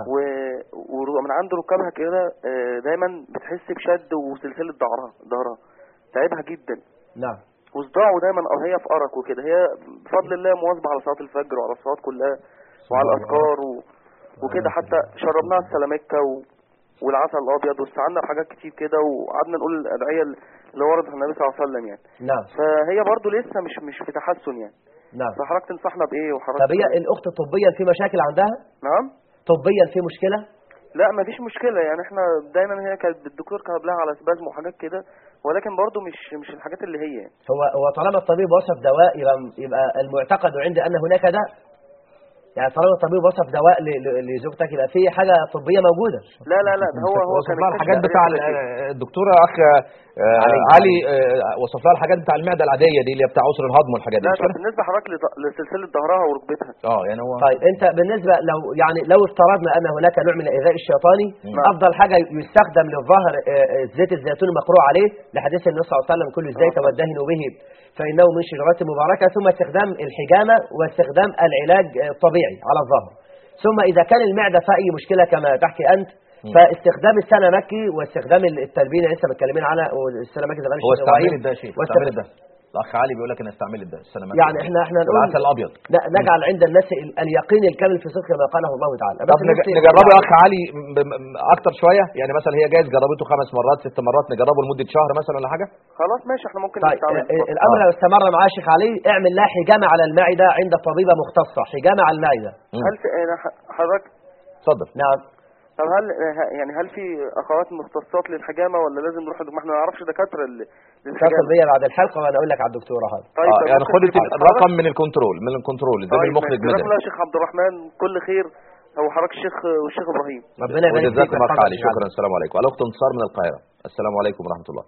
ومن عند ركابها كده دايما بتحس بشد وسلسله ظهرها تعبها جدا. نعم. وصداع دايما، او هي في ارق وكده. هي بفضل الله مواظبه على صلاه الفجر وعلى الصلوات كلها وعلى الاذكار وكده. حتى شربناها السلامكه والعسل الابيض واستعنا بحاجات كتير كده، وقعدنا نقول الادعيه اللي وردت عن النبي صلى الله عليه وسلم يعني. نعم. فهي برضو لسه مش في تحسن يعني. نعم. فحضرتك تنصحنا بايه؟ طب هي الاخت طبيا في مشاكل عندها؟ نعم. طبيا في مشكله؟ لا ما فيش مشكله يعني. احنا دايما هي كانت الدكتور كتب لها على سبازم وحاجات كده، ولكن برضو مش الحاجات اللي هي يعني. هو طالما الطبيب وصف دواء يبقى المعتقد عندي ان هناك داء. يعني طالما الطبيب وصف دواء لزوجتك يبقى في حاجه طبيه موجوده. لا هو وصف لها الحاجات بتاع الدكتور اخ علي وصف لها الحاجات بتاع المعده العاديه دي اللي بتاع عسر الهضم والحاجات دي. لا بالنسبه حضرتك لسلسله ظهرها وركبتها. يعني هو طيب انت بالنسبه لو افترضنا ان هناك نوع من الايذاء الشيطاني، افضل حاجه يستخدم للظهر زيت الزيتون المقروء عليه لحديث النبي صلى الله عليه وسلم كل الزيت والدهن به فانه من شجرات مباركه، ثم استخدام الحجامه واستخدام العلاج الطبيعي على الظهر. ثم اذا كان المعده فيها اي مشكله كما تحكي انت فاستخدام السنمكي واستخدام التلبينه لسه متكلمين عنها، والسنمكي زمان هو استعمل ده شيء استعمل ده. الاخ علي بيقول لك انا استعمل ده السنمكي، يعني احنا نقول العسل الابيض. لا نجعل عند الناس اليقين الكامل في صدق ما قاله الله تعالى. طب نجربه يا اخ علي اكتر شويه، يعني مثلا هي جايز جربته 5 مرات 6 مرات، نجربه لمده شهر مثلا ولا حاجه؟ خلاص ماشي، احنا ممكن نستعمل الامر لو استمر معاه شيخ علي اعمل لها حجامه على المعده عند طبيبه مختصه، حجامه على المعده. هل حضرتك اتفضل. نعم. طب هل في اخوات مختصات للحجامه ولا لازم نروح ما احنا ما نعرفش دكاتره للحجامه؟ اتصل بيا بعد الحلقه وانا اقول لك على الدكتوره هذا. طيب يعني خد الرقم من الكنترول ده من المخرج مدني. جزاك الله يا شيخ عبد الرحمن كل خير، هو حضرتك الشيخ والشيخ ابراهيم. ربنا يبارك فيك. جزاك الله خير. شكرا. السلام عليكم. الاخت انتصار من القاهره. السلام عليكم ورحمه الله.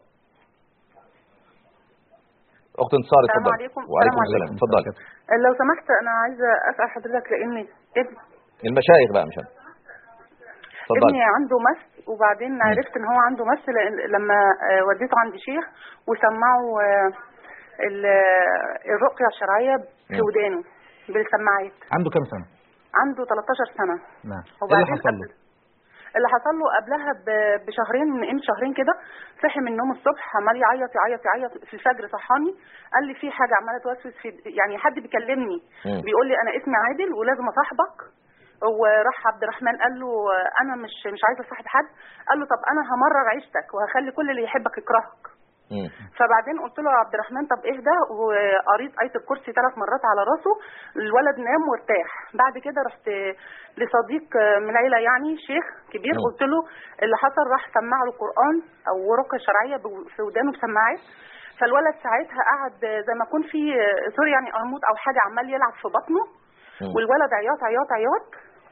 اخت انتصار اتفضل. السلام عليكم. وعليكم السلام. اتفضلي. لو سمحت انا عايزه اسال حضرتك لان المشايخ بقى مش ابني عنده مس، وبعدين عرفت ان هو عنده مس لما وديته عند شيخ وسمعوا الرقيه الشرعيه في ودانه بالسماعات. عنده كام سنه؟ عنده 13 سنه. نعم. ايه اللي حصل له؟ اللي حصل له قبلها بشهرين، من قيمه شهرين كده صحي من النوم الصبح عمال يعيط في الفجر، صحاني قال لي في حاجه عماله توسوس في، يعني حد بيكلمني بيقول لي انا اسمي عادل ولازم اصاحبك. وراح عبد الرحمن قال له انا مش عايزه اصاحب حد. قال له طب انا همرر عيشتك وهخلي كل اللي يحبك يكرهك. فبعدين قلت له يا عبد الرحمن طب اهدى، وقريت آية الكرسي 3 مرات على راسه، الولد نام وارتاح. بعد كده رحت لصديق من العيله يعني شيخ كبير، قلت له اللي حصل، راح سمع له قرآن او رقيه شرعيه في ودانه بسماعات. فالولد ساعتها قعد زي ما يكون في سوري يعني قرموط او حاجه عمال يلعب في بطنه، والولد عياط.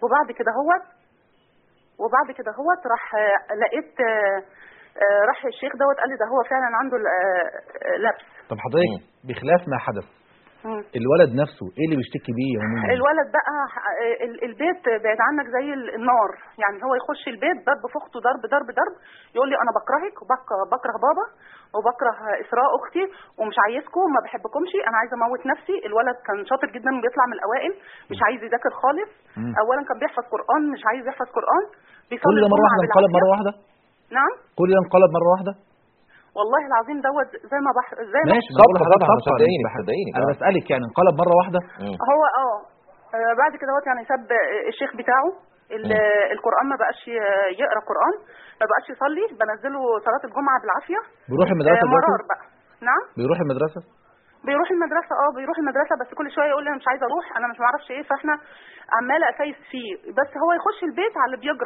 وبعد كده هوت راح لقيت راح الشيخ دوت قال لي ده هو فعلا عنده لبس. طب حضرتك بخلاف ما حدث الولد نفسه ايه اللي بيشتكي بيه يوميا؟ الولد بقى البيت بعد عنك زي النار، يعني هو يخش البيت ضرب في اخته، ضرب يقول لي انا بكرهك وبكره بابا وبكره اسراء اختي ومش عايزكم ما بحبكمش، انا عايزه اموت نفسي. الولد كان شاطر جدا بيطلع من الاوائل، مش عايز يذاكر خالص. اولا كان بيحفظ قرآن، مش عايز يحفظ قرآن، بيصلي كل مره واحده انقلب مره واحده. نعم كل ده انقلب مره واحده. والله العظيم دوت زي ما ماشي صدقيني انا بسالك يعني انقلب مره واحده. هو بعد كده هو يعني ساب الشيخ بتاعه القرآن، ما بقاش يقرا قرآن، ما بقاش يصلي، بنزله صلاة الجمعة بالعافية. بيروح المدرسة مرار بقى. نعم بيروح المدرسة بيروح المدرسة بس كل شوية يقول لي انا مش عايز اروح، انا مش معرفش ايه. فاحنا عمالة اسايس فيه، بس هو يخش البيت على اللي بيجرى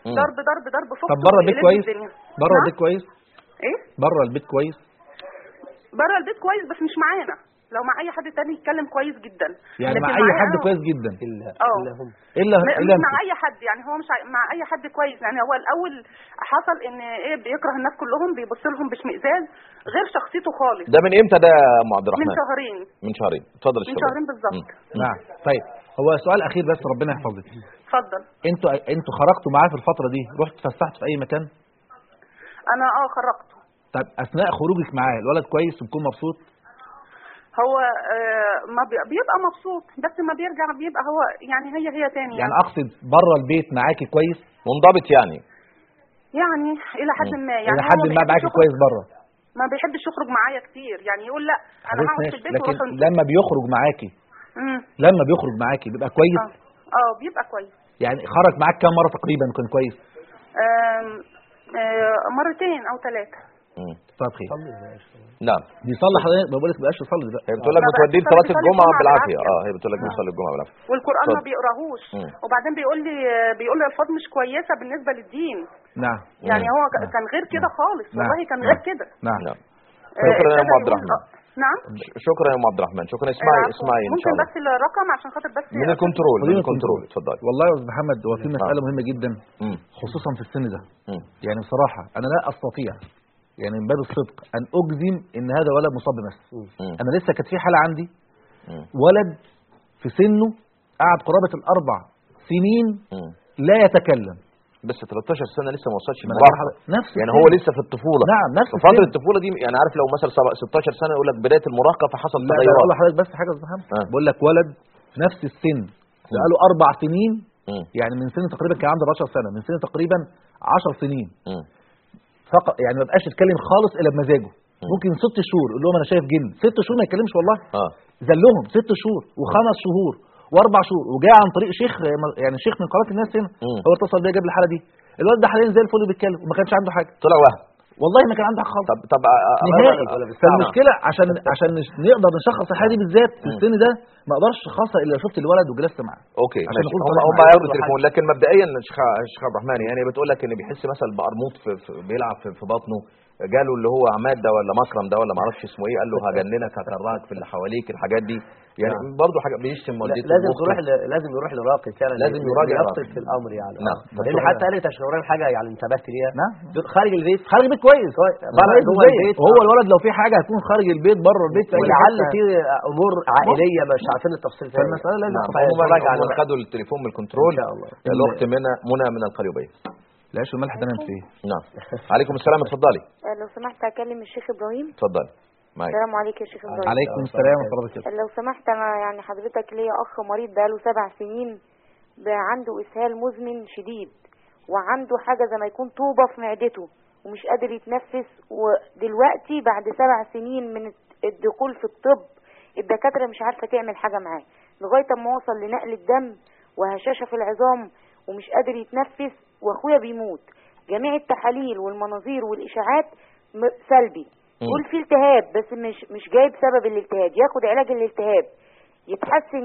ضرب ضرب ضرب فوق. طب بره البيت كويس؟ بره البيت كويس؟ ايه؟ بره البيت كويس؟ بره البيت كويس بس مش معانا، لو مع اي حد تاني يتكلم كويس جدا. يعني مع اي حد كويس جدا الا مع اي حد، يعني هو مش مع اي حد كويس. يعني هو الاول حصل ان ايه، بيكره الناس كلهم، بيبص لهم باشمئزاز غير شخصيته خالص. ده من امتى ده يا ام عبد الرحمن؟ من شهرين. من شهرين. اتفضل من شهرين بالظبط. نعم. طيب هو سؤال اخير بس، ربنا يحفظك. اتفضل. انتوا خرجتوا معاه في الفتره دي، رحت اتفسحت في اي مكان؟ انا خرجته. طب اثناء خروجك معاه الولد كويس وبيكون مبسوط؟ هو ما بيبقى مبسوط، بس ما بيرجع بيبقى هو يعني هي تاني. يعني اقصد بره البيت معاكي كويس منضبط يعني الى حد ما. يعني الى حد ما معاكي كويس بره، ما بيحبش يخرج معايا كتير، يعني يقول لا انا هقعد في البيت. لكن لما بيخرج معاكي بيبقى كويس. بيبقى كويس. يعني خرج معاك كام مره تقريبا كان كويس؟ مرتين او 3. طب خير. نعم. بيصلي حضرتك؟ بقول لك ما بقاش يصلي دلوقتي. هي بتقول لك بتوديه صلاه الجمعه بالعافيه. هي بتقول لك بيصلي الجمعه بالعافيه. والقران ما بيقراهوش. وبعدين بيقول لي الفاظ مش كويسه بالنسبه للدين. نعم. يعني هو كان غير كده خالص. والله كان غير كده. نعم. شكرا يا ام عبد الرحمن. نعم. شكرا يا ام عبد الرحمن. شكرا. اسمعي ان شاء الله. ممكن بس الرقم عشان خاطر بس من الكنترول. اتفضلي. والله يا استاذ محمد هو في مساله مهمه جدا خصوصا في السن ده. يعني بصراحه انا لا استطيع يعني من باب الصدق ان اجزم ان هذا ولد مصاب بمس. انا لسه كانت في حاله عندي ولد في سنه قعد قرابه ال4 سنين لا يتكلم، بس 13 سنه لسه ما وصلش نفس يعني هو لسه في الطفوله. نعم نفس في فتره الطفوله دي. يعني عارف لو مثلا 16 سنه يقول لك بدايه المراهقه فحصل تغيرات. لا بقول لحضرتك بس حاجه يا استاذ محمد. بقول لك ولد في نفس السن بقاله 4 سنين، يعني من سن تقريبا كان عنده 14 سنه، من سن تقريبا 10 سنين فقط، يعني ما بقاش يتكلم خالص الا بمزاجه. ممكن 6 شهور يقول لهم انا شايف جن، 6 شهور ما يتكلمش والله. زلهم 6 شهور و5 شهور و4 شهور، وجاء عن طريق شيخ، يعني شيخ من قناه الناس هنا هو اتصل بيا جاب لي الحاله دي. الولد ده حاليا زي الفل بيتكلم وما كانش عنده حاجه. طلع وهم والله ما كان عنده حاجه خالص. طب نهائي. فالمشكله عشان نقدر نشخص الحاله دي بالذات في السن ده ما اقدرش اشخصها الا لو شفت الولد وجلست معاه. اوكي عشان هم هياخدوا التليفون. لكن مبدئيا شيخ عبد الرحمن يعني بتقول لك ان بيحس مثلا بقرموط بيلعب في بطنه، جاله اللي هو عماد ده ولا مكرم ده ولا ما اعرفش اسمه ايه، قال له هجننك هكرهك في اللي حواليك الحاجات دي. يعني برضه حاجه بيشتم والدته. لازم يروح لراقي فعلا، لازم يراجع يفصل في الامر يعني. نعم. لان حتى قالت اشهرين حاجه يعني انتبهت ليها. نعم. خارج البيت كويس. بره جوه البيت هو الولد لو في حاجه هيكون خارج البيت بره البيت. ولعل في امور عائليه مش عارفين التفصيل فيها. فالمساله لازم نراجع. خدوا التليفون من الكنترول. الاخت منى من القليوبيه. العيش والملح ده نعمل فيه. نعم. عليكم السلام. اتفضلي. لو سمحت اكلم الشيخ ابراهيم. اتفضلي. السلام عليكم يا شيخ ابراهيم. عليكم السلام ورحمه الله وبركاته. لو سمحت انا يعني حضرتك ليا اخ مريض بقاله 7 سنين عنده اسهال مزمن شديد، وعنده حاجه زي ما يكون طوبه في معدته ومش قادر يتنفس. ودلوقتي بعد 7 سنين من الدخول في الطب الدكاتره مش عارفه تعمل حاجه معاه، لغايه اما وصل لنقل الدم وهشاشه في العظام ومش قادر يتنفس، واخويا بيموت. جميع التحاليل والمناظير والاشاعات سلبي. يقول في التهاب بس مش جاي بسبب الالتهاب، ياخد علاج الالتهاب يتحسن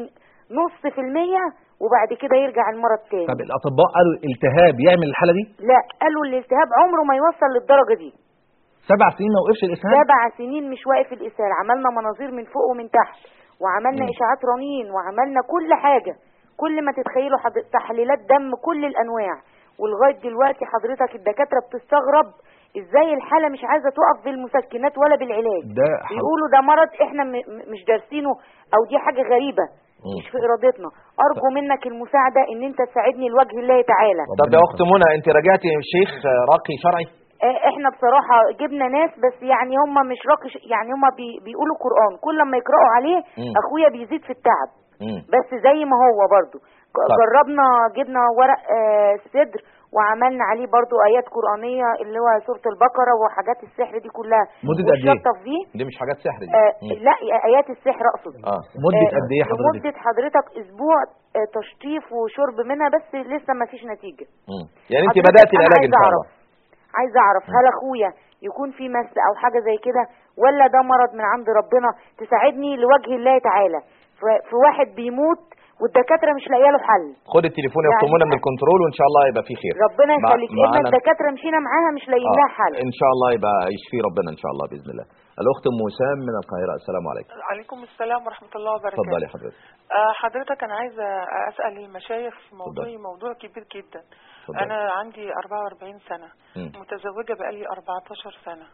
0.5% وبعد كده يرجع المرض تاني. طب الاطباء قالوا الالتهاب يعمل الحاله دي؟ لا، قالوا الالتهاب عمره ما يوصل للدرجه دي. 7 سنين ما وقفش الاسهال؟ 7 سنين مش واقف الاسهال. عملنا مناظير من فوق ومن تحت، وعملنا اشاعات رنين، وعملنا كل حاجه، كل ما تتخيلوا تحليلات دم كل الانواع. ولغايه دلوقتي حضرتك الدكاتره بتستغرب ازاي الحاله مش عايزه تقف بالمسكنات ولا بالعلاج. بيقولوا ده مرض احنا مش دارسينه، او دي حاجه غريبه مش في ارادتنا. ارجو منك المساعده ان انت تساعدني لوجه الله تعالى. طب يا اخت منى انت راجعتي شيخ راقي شرعي؟ احنا بصراحه جبنا ناس بس يعني هم مش راقي، يعني هم بيقولوا قران، كل ما يقراوا عليه اخويا بيزيد في التعب. بس زي ما هو برضو جربنا جبنا ورق صدر وعملنا عليه برضو ايات قرآنية اللي هو سورة البقرة وحاجات السحر دي كلها. مدة قد ايه؟ دي مش حاجات سحر دي. لا ايات السحر اقصد. مدة قد ايه حضرتك؟ مدة حضرتك اسبوع تشطيف وشرب منها، بس لسه ما فيش نتيجة. يعني انت بدأتي العلاج ان شاء الله. عايزه اعرف هل اخويا يكون في مس او حاجة زي كده، ولا ده مرض من عند ربنا؟ تساعدني لوجه الله تعالى. في واحد بيموت والدكاتره مش لاقيه له حل. خد التليفون يا اخت منى من الكنترول وان شاء الله يبقى في خير. ربنا يخليك. ان الدكاتره مشينا معاها مش لاقيين لها حل. ان شاء الله يبقى يشفي ربنا ان شاء الله باذن الله. الاخت ام وسام من القاهره، السلام عليكم. عليكم السلام ورحمه الله وبركاته. اتفضلي حضرتك. حضرتك انا عايزه اسال المشايخ في موضوع كبير جدا. انا عندي 44 سنه، متزوجه بقالي 14 سنه.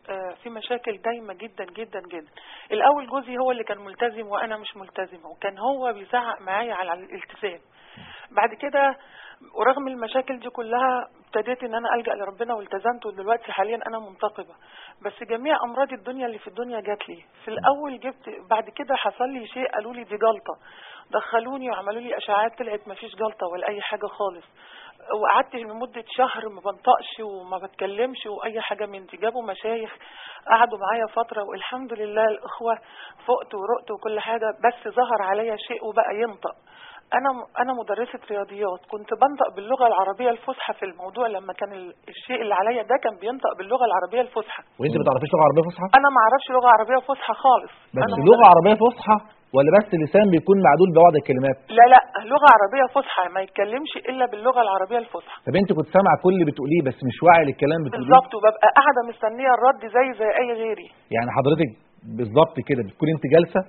في مشاكل دايمة جدا جدا جدا. الأول جوزي هو اللي كان ملتزم وأنا مش ملتزمة، وكان هو بيزعق معايا على الالتزام. بعد كده ورغم المشاكل دي كلها ابتديت ان انا ألجأ لربنا والتزمت، ودلوقتي حاليا انا منتقبة. بس جميع امراض الدنيا اللي في الدنيا جات لي. في الاول بعد كده حصل لي شيء، قالوا لي دي جلطة، دخلوني وعملوا لي اشعاعات طلعت ما فيش جلطة ولا اي حاجة خالص. وقعدت لمدة شهر ما بنطقش وما بتكلمش واي حاجة من دي. جابوا مشايخ قعدوا معايا فترة والحمد لله الاخوة فقت ورقت وكل حاجة، بس ظهر عليا شيء وبقى ينطق. انا مدرسة رياضيات، كنت بنطق باللغة العربية الفصحى في الموضوع لما كان الشيء اللي عليا ده كان بينطق باللغة العربية الفصحى. وانت ما تعرفيش لغة عربية فصحى؟ انا ما اعرفش لغة عربية فصحى خالص. بس لغة عربية فصحى ولا بس لسان بيكون معدول ببعض الكلمات؟ لا لغة عربية فصحى، ما يتكلمش الا باللغة العربية الفصحى. طب انت كنت سامعه كل اللي بتقوليه بس مش واعي للكلام بتقوليه؟ بالظبط، وببقى قاعدة مستنية الرد زي اي غيري. يعني حضرتك بالظبط كده بتكون انت جالسة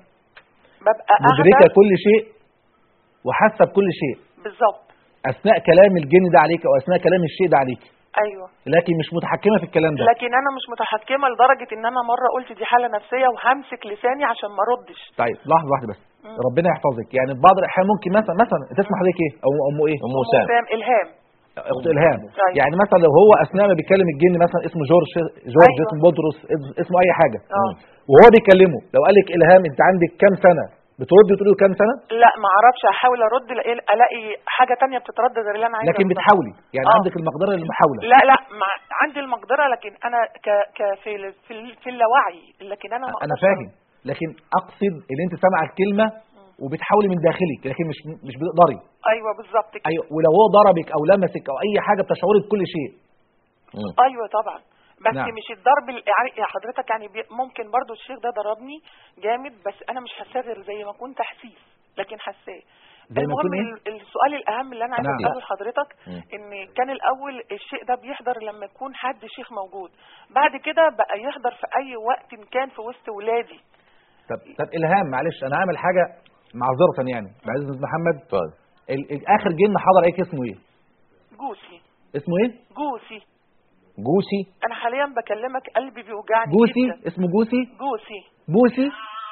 ببقى مدركة كل شيء وحاسة بكل شيء بالظبط اثناء كلام الجن ده عليك او اثناء كلام الشيء ده عليك. ايوه، لكن مش متحكمة في الكلام ده. لكن انا مش متحكمة لدرجة ان انا مرة قلت دي حالة نفسية وهمسك لساني عشان ما اردش. طيب لحظة واحدة بس. ربنا يحفظك. يعني في بعض الاحيان ممكن مثلا انت اسمها حضرتك ايه او ام ايه؟ ام وسام. الهام. اخت الهام. أيوة. يعني مثلا لو هو اثناء ما بيتكلم الجن مثلا اسمه جورج أيوة. اسمه بطرس، اسمه اي حاجة، وهو بيكلمه لو قال لك الهام انت عندك كام سنة بتردي تقولي كام سنة؟ لا ما اعرفش، احاول ارد الاقي حاجه تانية بتترد غير اللي انا عايزه. لكن بتحاولي يعني عندك المقدره للمحاوله؟ لا عندي المقدره، لكن انا في اللاوعي، لكن انا فاهم، لكن اقصد ان انت سامعه الكلمه وبتحاولي من داخلك لكن مش بتقدري. ايوه بالظبط كده. ايوه، ولو هو ضربك او لمسك او اي حاجه بتشعري بكل شيء. ايوه طبعا، بس نعم. مش الضرب يا حضرتك، يعني ممكن برضو الشيخ ده ضربني جامد بس انا مش حاساه غير زي ما كنت احسيس، لكن حاساه. المهم السؤال الاهم اللي انا عايزه اساله لحضرتك ان كان الاول الشيء ده بيحضر لما يكون حد شيخ موجود، بعد كده بقى يحضر في اي وقت كان في وسط ولادي. طب الهام معلش انا هعمل حاجه معذره يعني بعز محمد. اتفضل. اخر جن حضر عليك اسمه ايه؟ جوسي. اسمه ايه؟ جوسي. انا حاليا بكلمك قلبي بيوجعني جوسي جدا. اسمه جوسي بوسي.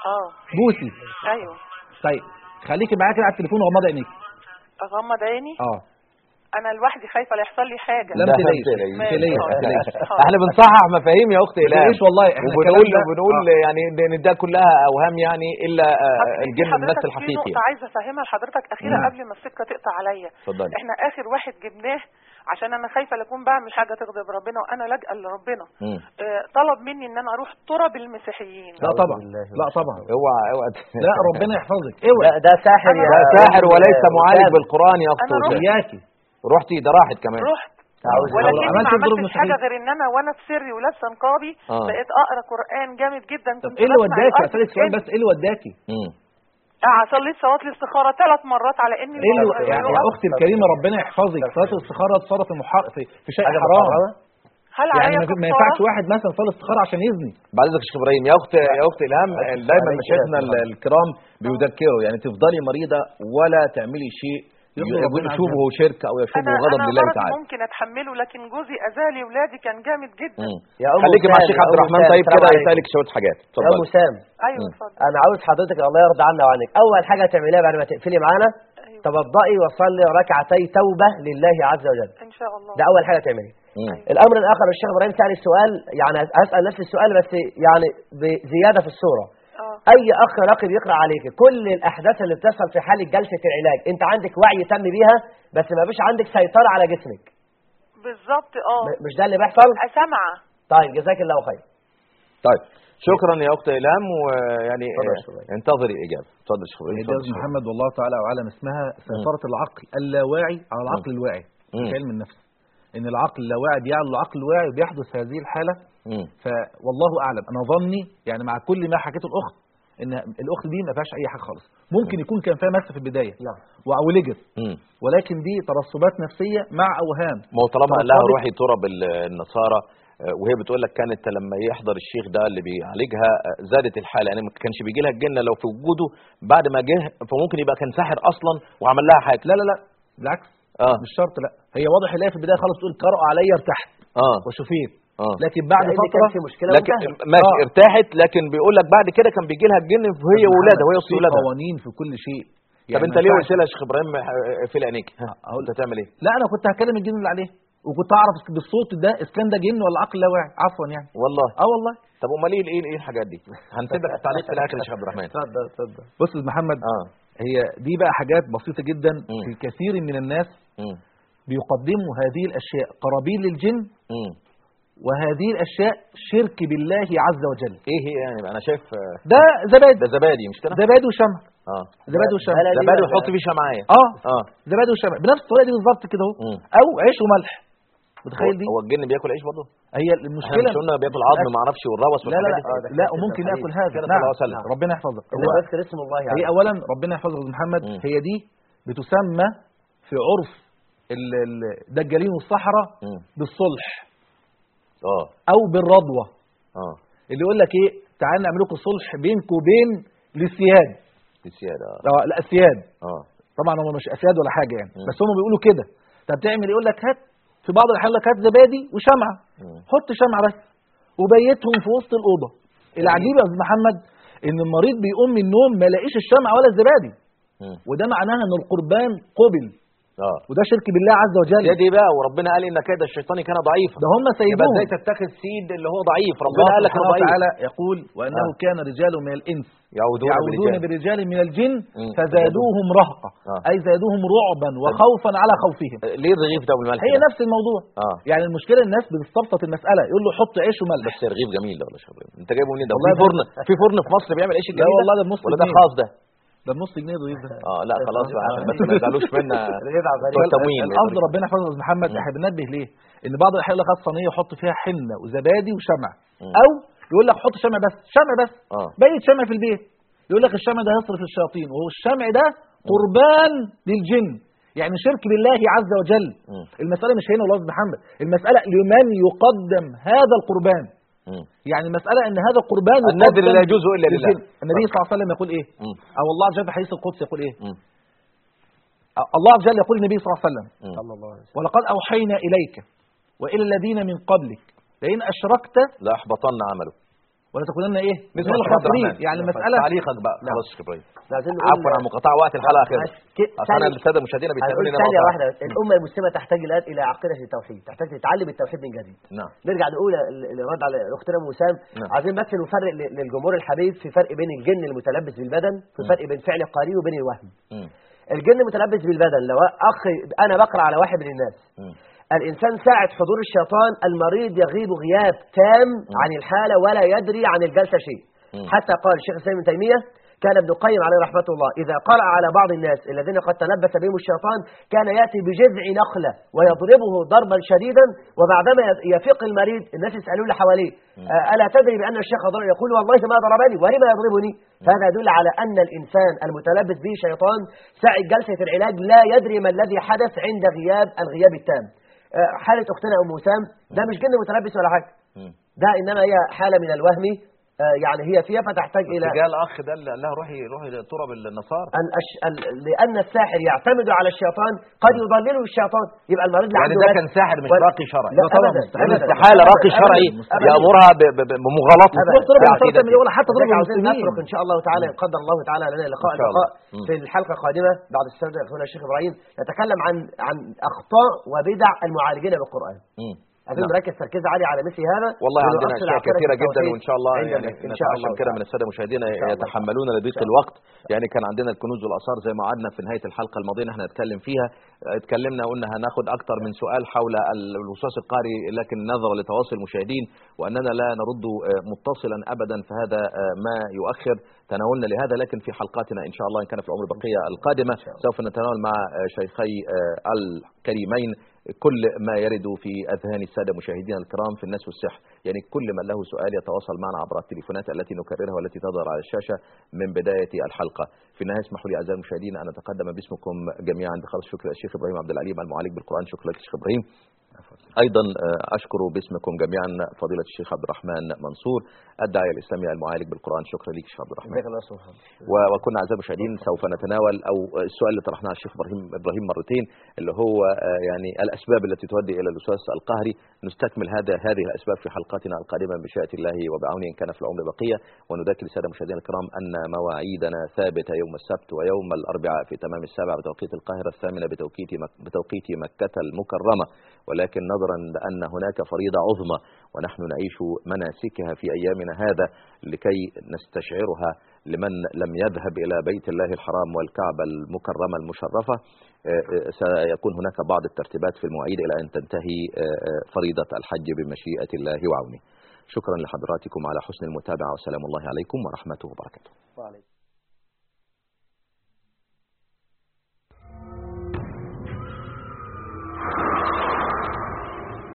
بوسي. ايوه. طيب خليكي معايا كده على التليفون وغمضي عينيك. اغمض عيني؟ انا لوحدي خايفه لا يحصل لي حاجه. لا ما تقلقيش. احنا بنصحح مفاهيم يا اختي الهام. ليش والله احنا بنقول يعني ان ده كلها اوهام يعني الا الجن النفس الحقيقي. في نقطه عايزه افهمها لحضرتك اخيره قبل ما السكه تقطع عليا. احنا اخر واحد جبناه عشان انا خايفه لاكون بعمل حاجه تغضب ربنا وانا لاجئه لربنا. طلب مني ان انا اروح تراب المسيحيين. لا طبعا اوعى لا ربنا يحفظك. ده ساحر يا ساحر وليس معالج بالقران يا اختي. وياكي رحتي ده راحت كمان. رحت ولكن ما عملتش حاجه غير ان انا وانا في سري ولابسه نقابي بقيت اقرا قران جامد جدا. طب ايه اللي وداكي؟ اسالك سؤال بس، ايه اللي وداكي؟ صليت صلاه الاستخاره 3 مرات على اني يا اختي الكريمه ربنا يحفظك، صلاه الاستخاره تصرف في شيء حرام. يعني ما ينفعش واحد مثلا صلاه استخاره عشان يزني. بعد اذنك يا شيخ ابراهيم، يا اخت الهام دايما مشايخنا الكرام بيذكروا يعني تفضلي مريضه ولا تعملي شيء يشوفه شرك او يشوفه غضب لله تعالى. انا ممكن اتحمله، لكن جوزي اذالي ولادي كان جامد جدا. خليكي مع الشيخ عبد الرحمن طيب كده يسالك شويه حاجات. اتفضل يا ام وسام. ايوه اتفضل. انا عاوز حضرتك الله يرضى عنا وعنك اول حاجه تعمليها بعد ما تقفلي معانا توضئي وصلي ركعتي توبه لله عز وجل ان شاء الله. ده اول حاجه تعمليها. الامر الاخر الشيخ ابراهيم سال السؤال، يعني اسال نفس السؤال بس يعني بزياده في الصوره. اي اخ نقي بيقرا عليك كل الاحداث اللي بتحصل في حاله جلسه العلاج، انت عندك وعي تم بيها بس ما فيش عندك سيطره على جسمك. بالظبط. مش ده اللي بيحصل؟ سامعه. طيب جزاك الله خير. طيب شكرا يا اخت الهام، ويعني انتظري الاجابه. اتفضل يا شيخ استاذ محمد. والله تعالى اعلم اسمها سيطره العقل اللاواعي على العقل الواعي في علم النفس، ان العقل اللاواعي بيعلو العقل الواعي وبيحدث هذه الحاله. فوالله اعلم، انا ظني يعني مع كل ما حكيته الاخت ان الاخت دي ما فيهاش اي حاجه خالص. ممكن يكون كان فيها مس في البدايه وعولجت، ولكن دي ترسبات نفسيه مع اوهام. ما هو طالما قال لها روحي ترى بالنصارى، وهي بتقول لك كانت لما يحضر الشيخ ده اللي بيعالجها زادت الحاله، يعني ما كانش بيجي لها الجن لو في وجوده، بعد ما جه فممكن يبقى كان ساحر اصلا وعمل لها حاجه. لا لا لا بالعكس، مش شرط. لا هي واضح ان هي في البدايه خالص تقول قرأ عليا ارتحت وشفيت، لكن بعد فتره في مشكله لكن ماشي ارتاحت، لكن بيقول لك بعد كده كان بيجي لها الجن وهي واولادها وهي وسط اولادها. قوانين في كل شيء. طب انت ليه قلت لها يا شيخ ابراهيم في عينيك؟ انت هتعمل ايه؟ لا انا كنت هكلم الجن اللي عليه، وكنت اعرف بالصوت ده اذا كان ده جن ولا عقل لا واعي. عفوا يعني والله. والله. طب امال ايه الحاجات دي؟ هنسيب لك التعليق في الاخر يا شيخ عبد الرحمن. اتفضل. بص يا محمد، هي دي بقى حاجات بسيطه جدا. في كثير من الناس بيقدموا هذه الاشياء قرابين للجن، وهذه الاشياء شرك بالله عز وجل. ايه هي يعني؟ انا شايف ده زبادي. ده زبادي مش كده؟ زبادي وشمع. زبادي وشمع. زبادي وحط فيه شمعيه. زبادي وشمع بنفس الطريقه دي بالظبط كده اهو. او عيش وملح. متخيل دي؟ هو الجن بياكل عيش برضه؟ هي المشكله مش قلنا بياكل عظم ما اعرفش والروس والحاجات دي؟ لا وممكن ياكل هذا. نعم. ربنا يحفظك. هو بذكر اسم الله يعني. هي اولا ربنا يحفظك يا محمد. هي دي بتسمى في عرف الدجالين والسحرة بالصلح او بالرضوة. اللي يقول لك ايه، تعال نعمل لكم صلح بينكم وبين السياد. لا السياد. طبعا هم مش اسياد ولا حاجه يعني، بس هم بيقولوا كده. طب تعمل يقول لك هات في بعض الاحيان لك هات زبادي وشمعه، حط شمعه بس وبيتهم في وسط الاوضه. العجيب يا استاذ محمد ان المريض بيقوم من النوم ما لاقيش الشمعه ولا الزبادي، وده معناها ان القربان قبل. وده شرك بالله عز وجل. يا دي بقى، وربنا قال ان كيد الشيطان كان ضعيفا. ده هم سيدوهم. ازاي تتخذ سيد اللي هو ضعيف؟ ربنا قال لك الله تعالى يقول وانه كان رجال من الانس يعوذون برجال من الجن فزادوهم رهقا. اي زادوهم رعبا وخوفا على خوفهم. ليه الرغيف ده والملح؟ هي نفس الموضوع. يعني المشكله الناس بتستبسط المساله، يقول له حط عيش وملح. بس الرغيف جميل ده ولا شباب؟ انت جايبه منين ده؟ في فرن في مصر بيعمل عيش الجميل؟ لا والله ده بنص ولا ده خاص ده بنص جنيه ضيف ده. لا خلاص بقى عشان بس ما يزعلوش منا التمويل. القصد ربنا يحفظه يا محمد، احنا بننبه ليه؟ ان بعض الاحيان يقول لك هات صينيه يحط فيها حنه وزبادي وشمع، او يقول لك حط شمع بس، بيت شمع في البيت. يقول لك الشمع ده يصرف الشياطين، وهو الشمع ده قربان للجن، يعني شرك بالله عز وجل. المساله مش هنا والله يا محمد، المساله لمن يقدم هذا القربان. يعني المسألة ان هذا القربان النذر لا يجوز الا لله. النبي صلى الله عليه وسلم يقول ايه؟ او الله عز وجل في حديث القدس يقول ايه؟ الله عز وجل يقول النبي صلى الله عليه وسلم ولقد اوحينا اليك والى الذين من قبلك لئن اشركت لاحبطن عمله ولا تكونن ايه؟ مثل الخاسرين. يعني المسألة تعليقك بقى خلاص يا ابراهيم. عفوا عن مقاطعة وقت الحلقة كده. عشان السادة المشاهدين بيسالوني ثانية واحدة، الأمة المسلمة تحتاج الآن إلى عقيدة التوحيد، تحتاج تتعلم التوحيد من جديد. نرجع نقول الرد على أختنا وسام. عايزين بس نفرق للجمهور الحبيب في فرق بين الجن المتلبس بالبدن، في فرق بين فعل القرين وبين الوهم. الجن المتلبس بالبدن، لو أخي أنا بقرأ على واحد من الناس، الإنسان ساعة حضور الشيطان المريض يغيب غياب تام عن الحالة ولا يدري عن الجلسة شيء. حتى قال الشيخ الإسلام ابن تيمية كان ابن القيم عليه رحمة الله إذا قرأ على بعض الناس الذين قد تلبس بهم الشيطان كان يأتي بجذع نخلة ويضربه ضربا شديدا، وبعدما يفيق المريض الناس يسألون اللي حواليه ألا تدري بأن الشيخ ضرب؟ يقول والله ما ضربني ولما يضربني. هذا يدل على أن الإنسان المتلبس به شيطان ساعة جلسة العلاج لا يدري ما الذي حدث عند الغياب التام. حالة أختنا أم وسام ده مش جن متلبس ولا حاجة، ده إنما هي حالة من الوهم يعني هي فيها فتحتاج إلى جاء الأخ ده اللي قال لها روحي ترى بالنصارى لأن الساحر يعتمد على الشيطان قد يضلله الشيطان، يبقى المريض يعني ده كان ساحر مش راقي شرعي. لا أبدا استحالة راقي شرعي يأمرها بمغالطة. حتى عاوزين نترك إن شاء الله تعالى إن قدر الله تعالى لنا لقاء في الحلقة القادمة بعد السادة أخونا الشيخ إبراهيم نتكلم عن أخطاء وبدع المعالجين بالقرآن. عايزين نركز تركيز عالي على مثل هذا. والله عندنا اشياء كثيره جدا وان شاء الله يعني نتعشم كده من الساده المشاهدين يتحملون لضيق الوقت. يعني كان عندنا الكنوز والاثار زي ما وعدنا في نهايه الحلقه الماضيه احنا نتكلم فيها، اتكلمنا قلنا هناخد اكثر من سؤال حول الوسواس القهري، لكن نظرا لتواصل المشاهدين واننا لا نرد متصلا ابدا فهذا ما يؤخر تناولنا لهذا، لكن في حلقاتنا ان شاء الله ان كان في العمر بقيه القادمه سوف نتناول مع شيخي الكريمين كل ما يرد في أذهان السادة مشاهدينا الكرام في الناس والسحر، يعني كل من له سؤال يتواصل معنا عبر التليفونات التي نكررها والتي تظهر على الشاشة من بداية الحلقة. في النهاية اسمحوا لي أعزائي المشاهدين أن أتقدم باسمكم جميعا بخالص شكر الشيخ إبراهيم عبد العليم المعالج بالقرآن. شكرا لك الشيخ إبراهيم. أيضا أشكر باسمكم جميعا فضيلة الشيخ عبد الرحمن منصور الداعية الإسلامي المعالج بالقرآن. شكرا لك الشيخ عبد الرحمن. وكنا أعزائي المشاهدين سوف نتناول أو السؤال اللي طرحناه على الشيخ إبراهيم مرتين اللي هو يعني الأسباب التي تؤدي إلى الوسواس القهري. نستكمل هذه الأسباب في حلقاتنا القادمة بمشيئة الله وبعونه إن كان في العمر بقية. ونذكر السادة المشاهدين الكرام أن مواعيدنا ثابتة يوم السبت ويوم الأربعاء في تمام 7 بتوقيت القاهرة، 8 بتوقيت مكة المكرمة، ولكن نظرا لأن هناك فريضة عظمى ونحن نعيش مناسكها في أيامنا هذا لكي نستشعرها لمن لم يذهب إلى بيت الله الحرام والكعبة المكرمة المشرفة، سيكون هناك بعض الترتيبات في المواعيد إلى أن تنتهي فريضة الحج بمشيئة الله وعونه. شكرا لحضراتكم على حسن المتابعة، والسلام الله عليكم ورحمته وبركاته.